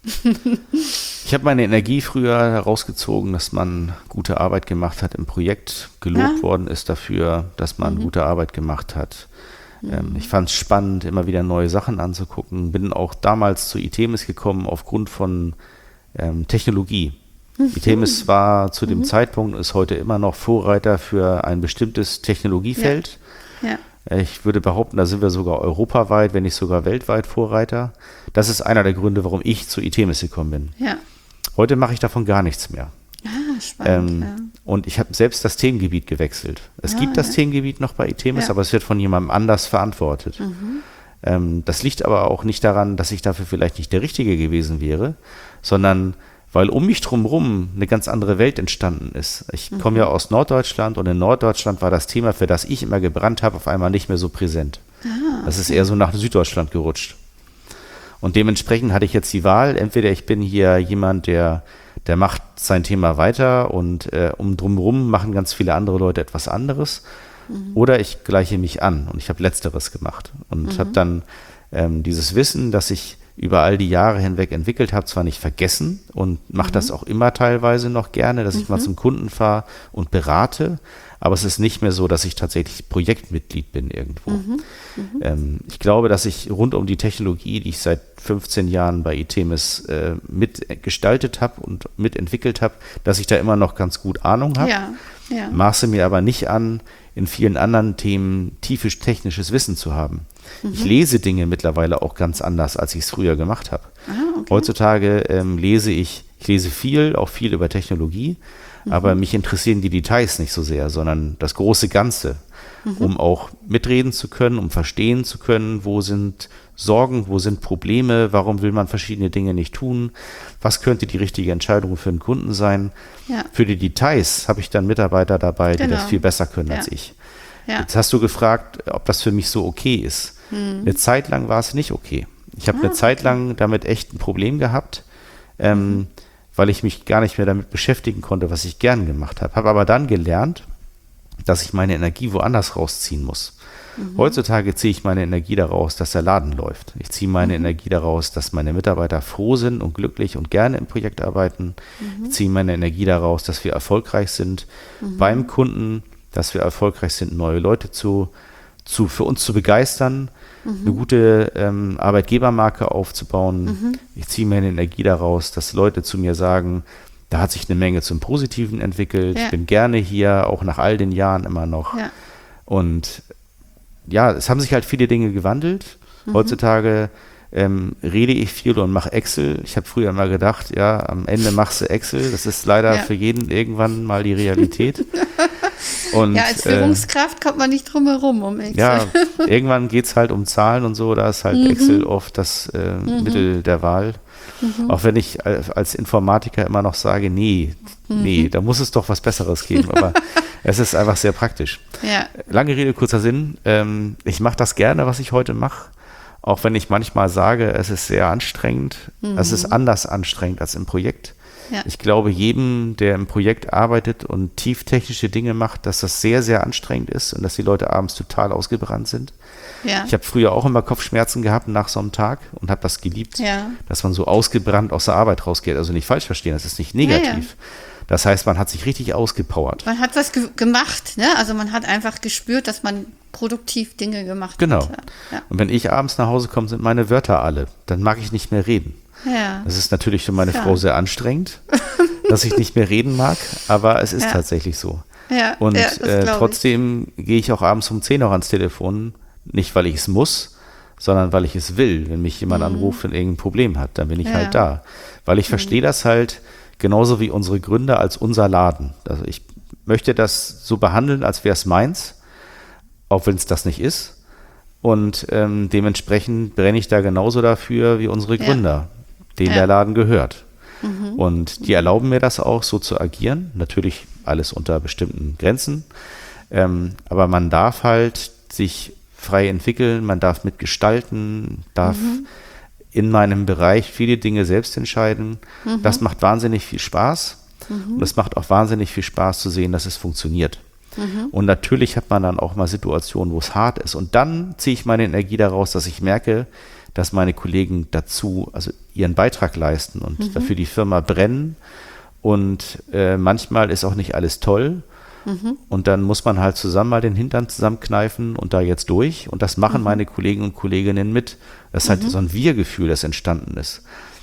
Ich habe meine Energie früher herausgezogen, dass man gute Arbeit gemacht hat im Projekt, gelobt Ja. worden ist dafür, dass man Mhm. gute Arbeit gemacht hat. Ähm, ich fand es spannend, immer wieder neue Sachen anzugucken. Bin auch damals zu Itemis gekommen aufgrund von ähm, Technologie. Itemis war zu dem Zeitpunkt, ist heute immer noch Vorreiter für ein bestimmtes Technologiefeld. Ja, Ich würde behaupten, da sind wir sogar europaweit, wenn nicht sogar weltweit Vorreiter. Das ist einer der Gründe, warum ich zu Itemis gekommen bin. ja. Heute mache ich davon gar nichts mehr. Ah, spannend. Ähm, Und ich habe selbst das Themengebiet gewechselt. Es Ah, gibt das ja. Themengebiet noch bei Itemis, Ja. aber es wird von jemandem anders verantwortet. Ähm, das liegt aber auch nicht daran, dass ich dafür vielleicht nicht der Richtige gewesen wäre, sondern weil um mich drumherum eine ganz andere Welt entstanden ist. Ich komme ja aus Norddeutschland und in Norddeutschland war das Thema, für das ich immer gebrannt habe, auf einmal nicht mehr so präsent. Das ist eher so nach Süddeutschland gerutscht. Und dementsprechend hatte ich jetzt die Wahl, entweder ich bin hier jemand, der, der macht sein Thema weiter und äh, um drumherum machen ganz viele andere Leute etwas anderes, oder ich gleiche mich an und ich habe Letzteres gemacht und habe dann ähm, dieses Wissen, das ich über all die Jahre hinweg entwickelt habe, zwar nicht vergessen und mache das auch immer teilweise noch gerne, dass ich mal zum Kunden fahre und berate, aber es ist nicht mehr so, dass ich tatsächlich Projektmitglied bin irgendwo. Ähm, ich glaube, dass ich rund um die Technologie, die ich seit fünfzehn Jahren bei Itemis äh, mitgestaltet habe und mitentwickelt habe, dass ich da immer noch ganz gut Ahnung habe. Ja, ja. Maße mir aber nicht an, in vielen anderen Themen tiefes technisches Wissen zu haben. Ich lese Dinge mittlerweile auch ganz anders, als ich es früher gemacht habe. Ah, okay. Heutzutage ähm, lese ich, ich lese viel, auch viel über Technologie, aber mich interessieren die Details nicht so sehr, sondern das große Ganze, um auch mitreden zu können, um verstehen zu können, wo sind Sorgen, wo sind Probleme, warum will man verschiedene Dinge nicht tun, was könnte die richtige Entscheidung für einen Kunden sein. Ja. Für die Details habe ich dann Mitarbeiter dabei, die Genau. das viel besser können Ja. als ich. Ja. Jetzt hast du gefragt, ob das für mich so okay ist. Eine Zeit lang war es nicht okay. Ich habe Ah, eine Zeit lang damit echt ein Problem gehabt, ähm, weil ich mich gar nicht mehr damit beschäftigen konnte, was ich gern gemacht habe. Habe aber dann gelernt, dass ich meine Energie woanders rausziehen muss. Heutzutage ziehe ich meine Energie daraus, dass der Laden läuft. Ich ziehe meine Energie daraus, dass meine Mitarbeiter froh sind und glücklich und gerne im Projekt arbeiten. Ich ziehe meine Energie daraus, dass wir erfolgreich sind beim Kunden, dass wir erfolgreich sind, neue Leute zu, zu für uns zu begeistern, eine gute ähm, Arbeitgebermarke aufzubauen. Ich ziehe meine Energie daraus, dass Leute zu mir sagen, da hat sich eine Menge zum Positiven entwickelt. Ja. Ich bin gerne hier, auch nach all den Jahren immer noch. Ja. Und ja, es haben sich halt viele Dinge gewandelt. Heutzutage ähm, rede ich viel und mache Excel. Ich habe früher mal gedacht, ja, am Ende machst du Excel. Das ist leider Ja. für jeden irgendwann mal die Realität. Und, Ja, als äh, Führungskraft kommt man nicht drum herum um Excel. ja, irgendwann geht es halt um Zahlen und so, da ist halt Excel oft das äh, Mittel der Wahl. Auch wenn ich als als Informatiker immer noch sage, nee, nee, da muss es doch was Besseres geben, aber es ist einfach sehr praktisch. Ja. Lange Rede, kurzer Sinn, ähm, ich mache das gerne, was ich heute mache, auch wenn ich manchmal sage, es ist sehr anstrengend, es ist anders anstrengend als im Projekt. Ja. Ich glaube, jedem, der im Projekt arbeitet und tief technische Dinge macht, dass das sehr, sehr anstrengend ist und dass die Leute abends total ausgebrannt sind. Ja. Ich habe früher auch immer Kopfschmerzen gehabt nach so einem Tag und habe das geliebt, Ja. dass man so ausgebrannt aus der Arbeit rausgeht. Also nicht falsch verstehen, das ist nicht negativ. Ja, ja. Das heißt, man hat sich richtig ausgepowert. Man hat was ge gemacht, ne? Also man hat einfach gespürt, dass man produktiv Dinge gemacht Genau. hat. Ja. Und wenn ich abends nach Hause komme, sind meine Wörter alle. Dann mag ich nicht mehr reden. Ja. Das ist natürlich für meine Klar. Frau sehr anstrengend, dass ich nicht mehr reden mag, aber es ist Ja. tatsächlich so. Ja, und ja, das äh, glaub ich. trotzdem gehe ich auch abends um zehn noch ans Telefon, nicht weil ich es muss, sondern weil ich es will. Wenn mich jemand anruft und irgendein Problem hat, dann bin ich Ja. halt da. Weil ich verstehe das halt genauso wie unsere Gründer als unser Laden. Also ich möchte das so behandeln, als wäre es meins, auch wenn es das nicht ist. Und ähm, dementsprechend brenne ich da genauso dafür wie unsere Ja. Gründer, denen Ja. der Laden gehört. Und die erlauben mir das auch, so zu agieren. Natürlich alles unter bestimmten Grenzen. Ähm, aber man darf halt sich frei entwickeln, man darf mitgestalten, darf in meinem Bereich viele Dinge selbst entscheiden. Das macht wahnsinnig viel Spaß. Und es macht auch wahnsinnig viel Spaß zu sehen, dass es funktioniert. Und natürlich hat man dann auch mal Situationen, wo es hart ist. Und dann ziehe ich meine Energie daraus, dass ich merke, dass meine Kollegen dazu, also ihren Beitrag leisten und mhm. dafür die Firma brennen. Und äh, manchmal ist auch nicht alles toll. Mhm. Und dann muss man halt zusammen mal den Hintern zusammenkneifen und da jetzt durch. Und das machen mhm. meine Kollegen und Kolleginnen mit. Das ist halt mhm. so ein Wir-Gefühl, das entstanden ist.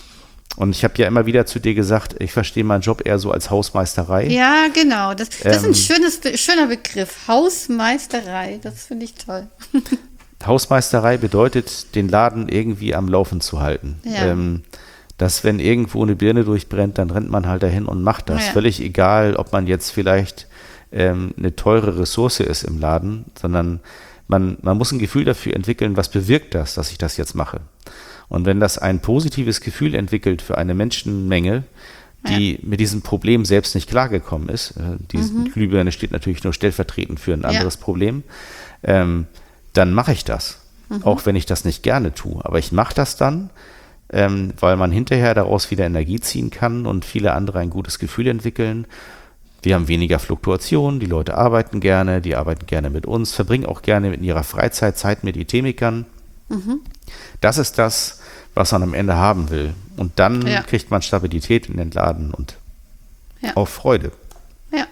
Und ich habe ja immer wieder zu dir gesagt, ich verstehe meinen Job eher so als Hausmeisterei. Ja, genau. Das, das Ähm, ist ein schönes, schöner Begriff. Hausmeisterei. Das finde ich toll. Hausmeisterei bedeutet, den Laden irgendwie am Laufen zu halten. Ja. Ähm, dass wenn irgendwo eine Birne durchbrennt, dann rennt man halt dahin und macht das. Ja. Völlig egal, ob man jetzt vielleicht ähm, eine teure Ressource ist im Laden, sondern man, man muss ein Gefühl dafür entwickeln, was bewirkt das, dass ich das jetzt mache. Und wenn das ein positives Gefühl entwickelt für eine Menschenmenge, die ja. mit diesem Problem selbst nicht klargekommen ist, äh, diese mhm. Glühbirne steht natürlich nur stellvertretend für ein anderes ja. Problem, ähm, dann mache ich das. Mhm. Auch wenn ich das nicht gerne tue. Aber ich mache das dann, ähm, weil man hinterher daraus wieder Energie ziehen kann und viele andere ein gutes Gefühl entwickeln. Wir haben weniger Fluktuation, die Leute arbeiten gerne, die arbeiten gerne mit uns, verbringen auch gerne in ihrer Freizeit Zeit mit Itemikern. Mhm. Das ist das, was man am Ende haben will. Und dann ja. kriegt man Stabilität in den Laden und ja. auch Freude. Ja.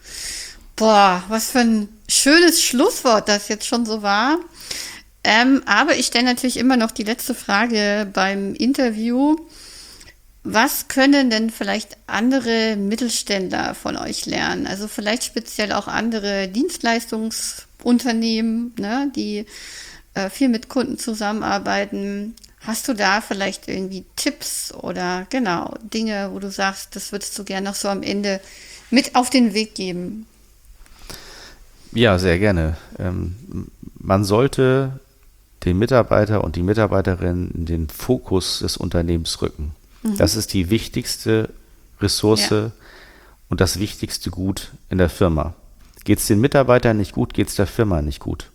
Boah, was für ein schönes Schlusswort das jetzt schon so war. Ähm, aber ich stelle natürlich immer noch die letzte Frage beim Interview. Was können denn vielleicht andere Mittelständler von euch lernen? Also vielleicht speziell auch andere Dienstleistungsunternehmen, ne, die äh, viel mit Kunden zusammenarbeiten. Hast du da vielleicht irgendwie Tipps oder genau Dinge, wo du sagst, das würdest du gerne noch so am Ende mit auf den Weg geben? Ja, sehr gerne. Ähm, man sollte den Mitarbeiter und die Mitarbeiterin in den Fokus des Unternehmens rücken. Mhm. Das ist die wichtigste Ressource ja. und das wichtigste Gut in der Firma. Geht es den Mitarbeitern nicht gut, geht es der Firma nicht gut.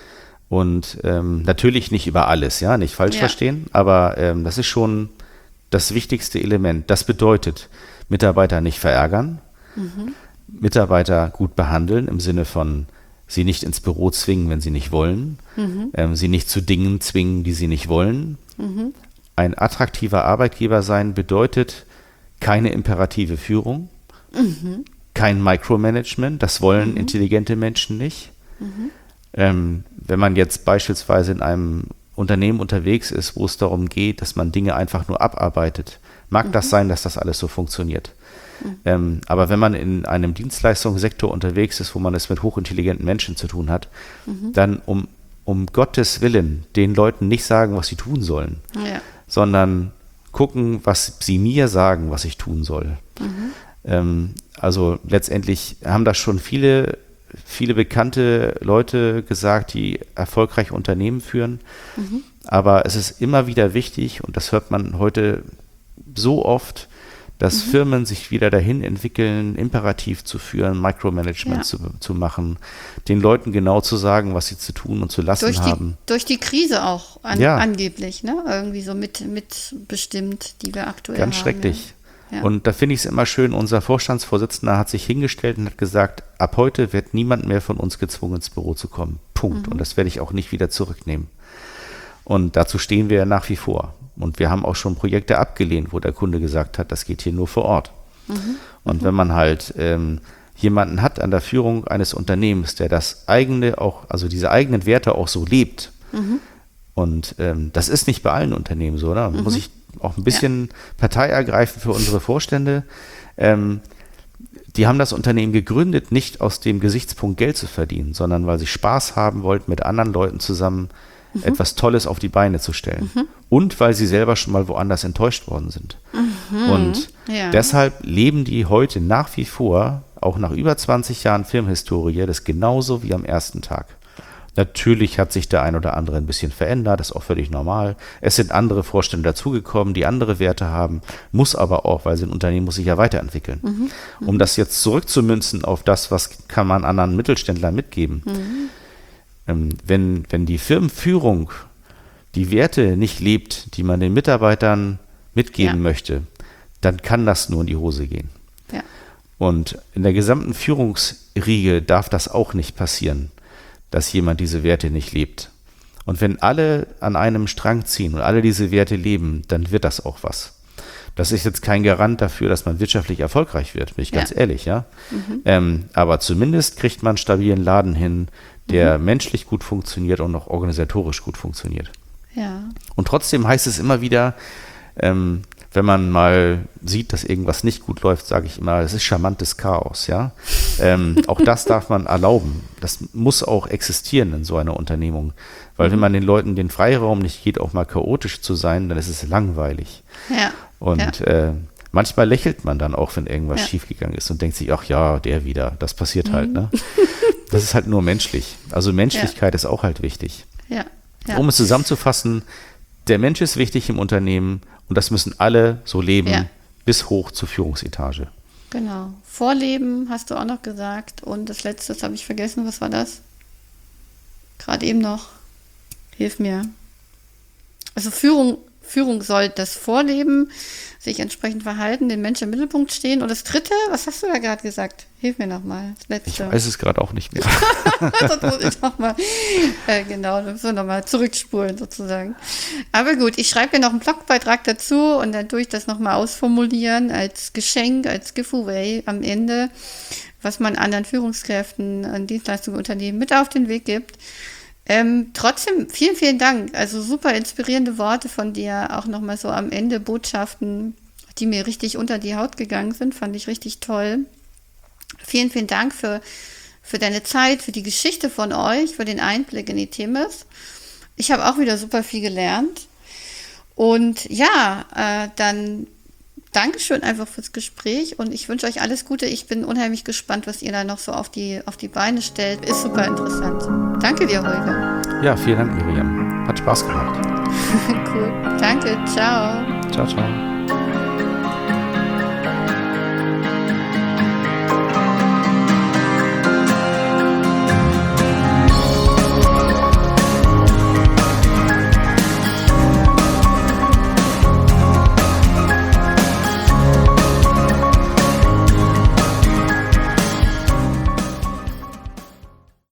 Und ähm, natürlich nicht über alles, ja, nicht falsch ja. verstehen, aber ähm, das ist schon das wichtigste Element. Das bedeutet, Mitarbeiter nicht verärgern, mhm. Mitarbeiter gut behandeln im Sinne von sie nicht ins Büro zwingen, wenn sie nicht wollen, mhm. ähm, sie nicht zu Dingen zwingen, die sie nicht wollen. Mhm. Ein attraktiver Arbeitgeber sein bedeutet keine imperative Führung, mhm. kein Micromanagement, das wollen mhm. intelligente Menschen nicht. Mhm. Ähm, wenn man jetzt beispielsweise in einem Unternehmen unterwegs ist, wo es darum geht, dass man Dinge einfach nur abarbeitet, mag mhm. das sein, dass das alles so funktioniert. Mhm. Ähm, aber wenn man in einem Dienstleistungssektor unterwegs ist, wo man es mit hochintelligenten Menschen zu tun hat, mhm. dann um, um Gottes Willen den Leuten nicht sagen, was sie tun sollen, ja. sondern gucken, was sie mir sagen, was ich tun soll. Mhm. Ähm, also letztendlich haben das schon viele viele bekannte Leute gesagt, die erfolgreich Unternehmen führen. Mhm. Aber es ist immer wieder wichtig, und das hört man heute so oft, dass mhm. Firmen sich wieder dahin entwickeln, imperativ zu führen, Micromanagement ja. zu, zu machen, den Leuten genau zu sagen, was sie zu tun und zu lassen durch die, haben. Durch die Krise auch an, ja. angeblich, ne? Irgendwie so mit, mitbestimmt, die wir aktuell Ganz haben. Ganz schrecklich. Ja. Ja. Und da finde ich es immer schön, unser Vorstandsvorsitzender hat sich hingestellt und hat gesagt, ab heute wird niemand mehr von uns gezwungen, ins Büro zu kommen. Punkt. Mhm. Und das werde ich auch nicht wieder zurücknehmen. Und dazu stehen wir nach wie vor. Und wir haben auch schon Projekte abgelehnt, wo der Kunde gesagt hat, das geht hier nur vor Ort. Mhm. Und mhm. wenn man halt ähm, jemanden hat an der Führung eines Unternehmens, der das eigene auch, also diese eigenen Werte auch so lebt, mhm. und ähm, das ist nicht bei allen Unternehmen so, oder? Mhm. Muss ich auch ein bisschen ja. Partei ergreifen für unsere Vorstände. Ähm, die haben das Unternehmen gegründet, nicht aus dem Gesichtspunkt Geld zu verdienen, sondern weil sie Spaß haben wollten, mit anderen Leuten zusammen mhm. etwas Tolles auf die Beine zu stellen. Mhm. Und weil sie selber schon mal woanders enttäuscht worden sind. Mhm. Und ja. deshalb leben die heute nach wie vor, auch nach über zwanzig Jahren Firmenhistorie, das genauso wie am ersten Tag. Natürlich hat sich der ein oder andere ein bisschen verändert, das ist auch völlig normal. Es sind andere Vorstände dazugekommen, die andere Werte haben, muss aber auch, weil ein Unternehmen muss sich ja weiterentwickeln. Mhm. Mhm. Um das jetzt zurückzumünzen auf das, was kann man anderen Mittelständlern mitgeben. Mhm. Ähm, wenn, wenn die Firmenführung die Werte nicht lebt, die man den Mitarbeitern mitgeben ja. möchte, dann kann das nur in die Hose gehen. Ja. Und in der gesamten Führungsriege darf das auch nicht passieren, dass jemand diese Werte nicht lebt. Und wenn alle an einem Strang ziehen und alle diese Werte leben, dann wird das auch was. Das ist jetzt kein Garant dafür, dass man wirtschaftlich erfolgreich wird, bin ich ja. ganz ehrlich. ja. Mhm. Ähm, aber zumindest kriegt man einen stabilen Laden hin, der mhm. menschlich gut funktioniert und auch organisatorisch gut funktioniert. Ja. Und trotzdem heißt es immer wieder, ähm, wenn man mal sieht, dass irgendwas nicht gut läuft, sage ich immer, es ist charmantes Chaos, ja. ähm, auch das darf man erlauben. Das muss auch existieren in so einer Unternehmung. Weil mhm. wenn man den Leuten den Freiraum nicht gibt, auch mal chaotisch zu sein, dann ist es langweilig. Ja. Und ja. Äh, manchmal lächelt man dann auch, wenn irgendwas ja. schiefgegangen ist und denkt sich, ach ja, der wieder, das passiert mhm. halt. Ne? Das ist halt nur menschlich. Also Menschlichkeit ja. ist auch halt wichtig. Ja. Ja. Um es zusammenzufassen, der Mensch ist wichtig im Unternehmen und das müssen alle so leben, ja. bis hoch zur Führungsetage. Genau. Vorleben hast du auch noch gesagt. Und das Letzte, das habe ich vergessen. Was war das? Gerade eben noch. Hilf mir. Also Führung, Führung soll das Vorleben, sich entsprechend verhalten, den Menschen im Mittelpunkt stehen. Und das Dritte, was hast du da gerade gesagt? Hilf mir nochmal. Das Letzte. Ich weiß es gerade auch nicht mehr. Das muss ich nochmal, äh, genau, das müssen wir nochmal zurückspulen sozusagen. Aber gut, ich schreibe mir noch einen Blogbeitrag dazu und dann tue ich das nochmal ausformulieren als Geschenk, als Giveaway am Ende, was man anderen Führungskräften an Dienstleistungsunternehmen mit auf den Weg gibt. Ähm, trotzdem, vielen, vielen Dank. Also super inspirierende Worte von dir, auch nochmal so am Ende Botschaften, die mir richtig unter die Haut gegangen sind, fand ich richtig toll. Vielen, vielen Dank für, für deine Zeit, für die Geschichte von euch, für den Einblick in die Themen. Ich habe auch wieder super viel gelernt. Und ja, äh, dann Dankeschön einfach fürs Gespräch und ich wünsche euch alles Gute. Ich bin unheimlich gespannt, was ihr da noch so auf die, auf die Beine stellt. Ist super interessant. Danke dir, Holger. Ja, vielen Dank, Miriam. Hat Spaß gemacht. Cool. Danke. Ciao. Ciao, ciao.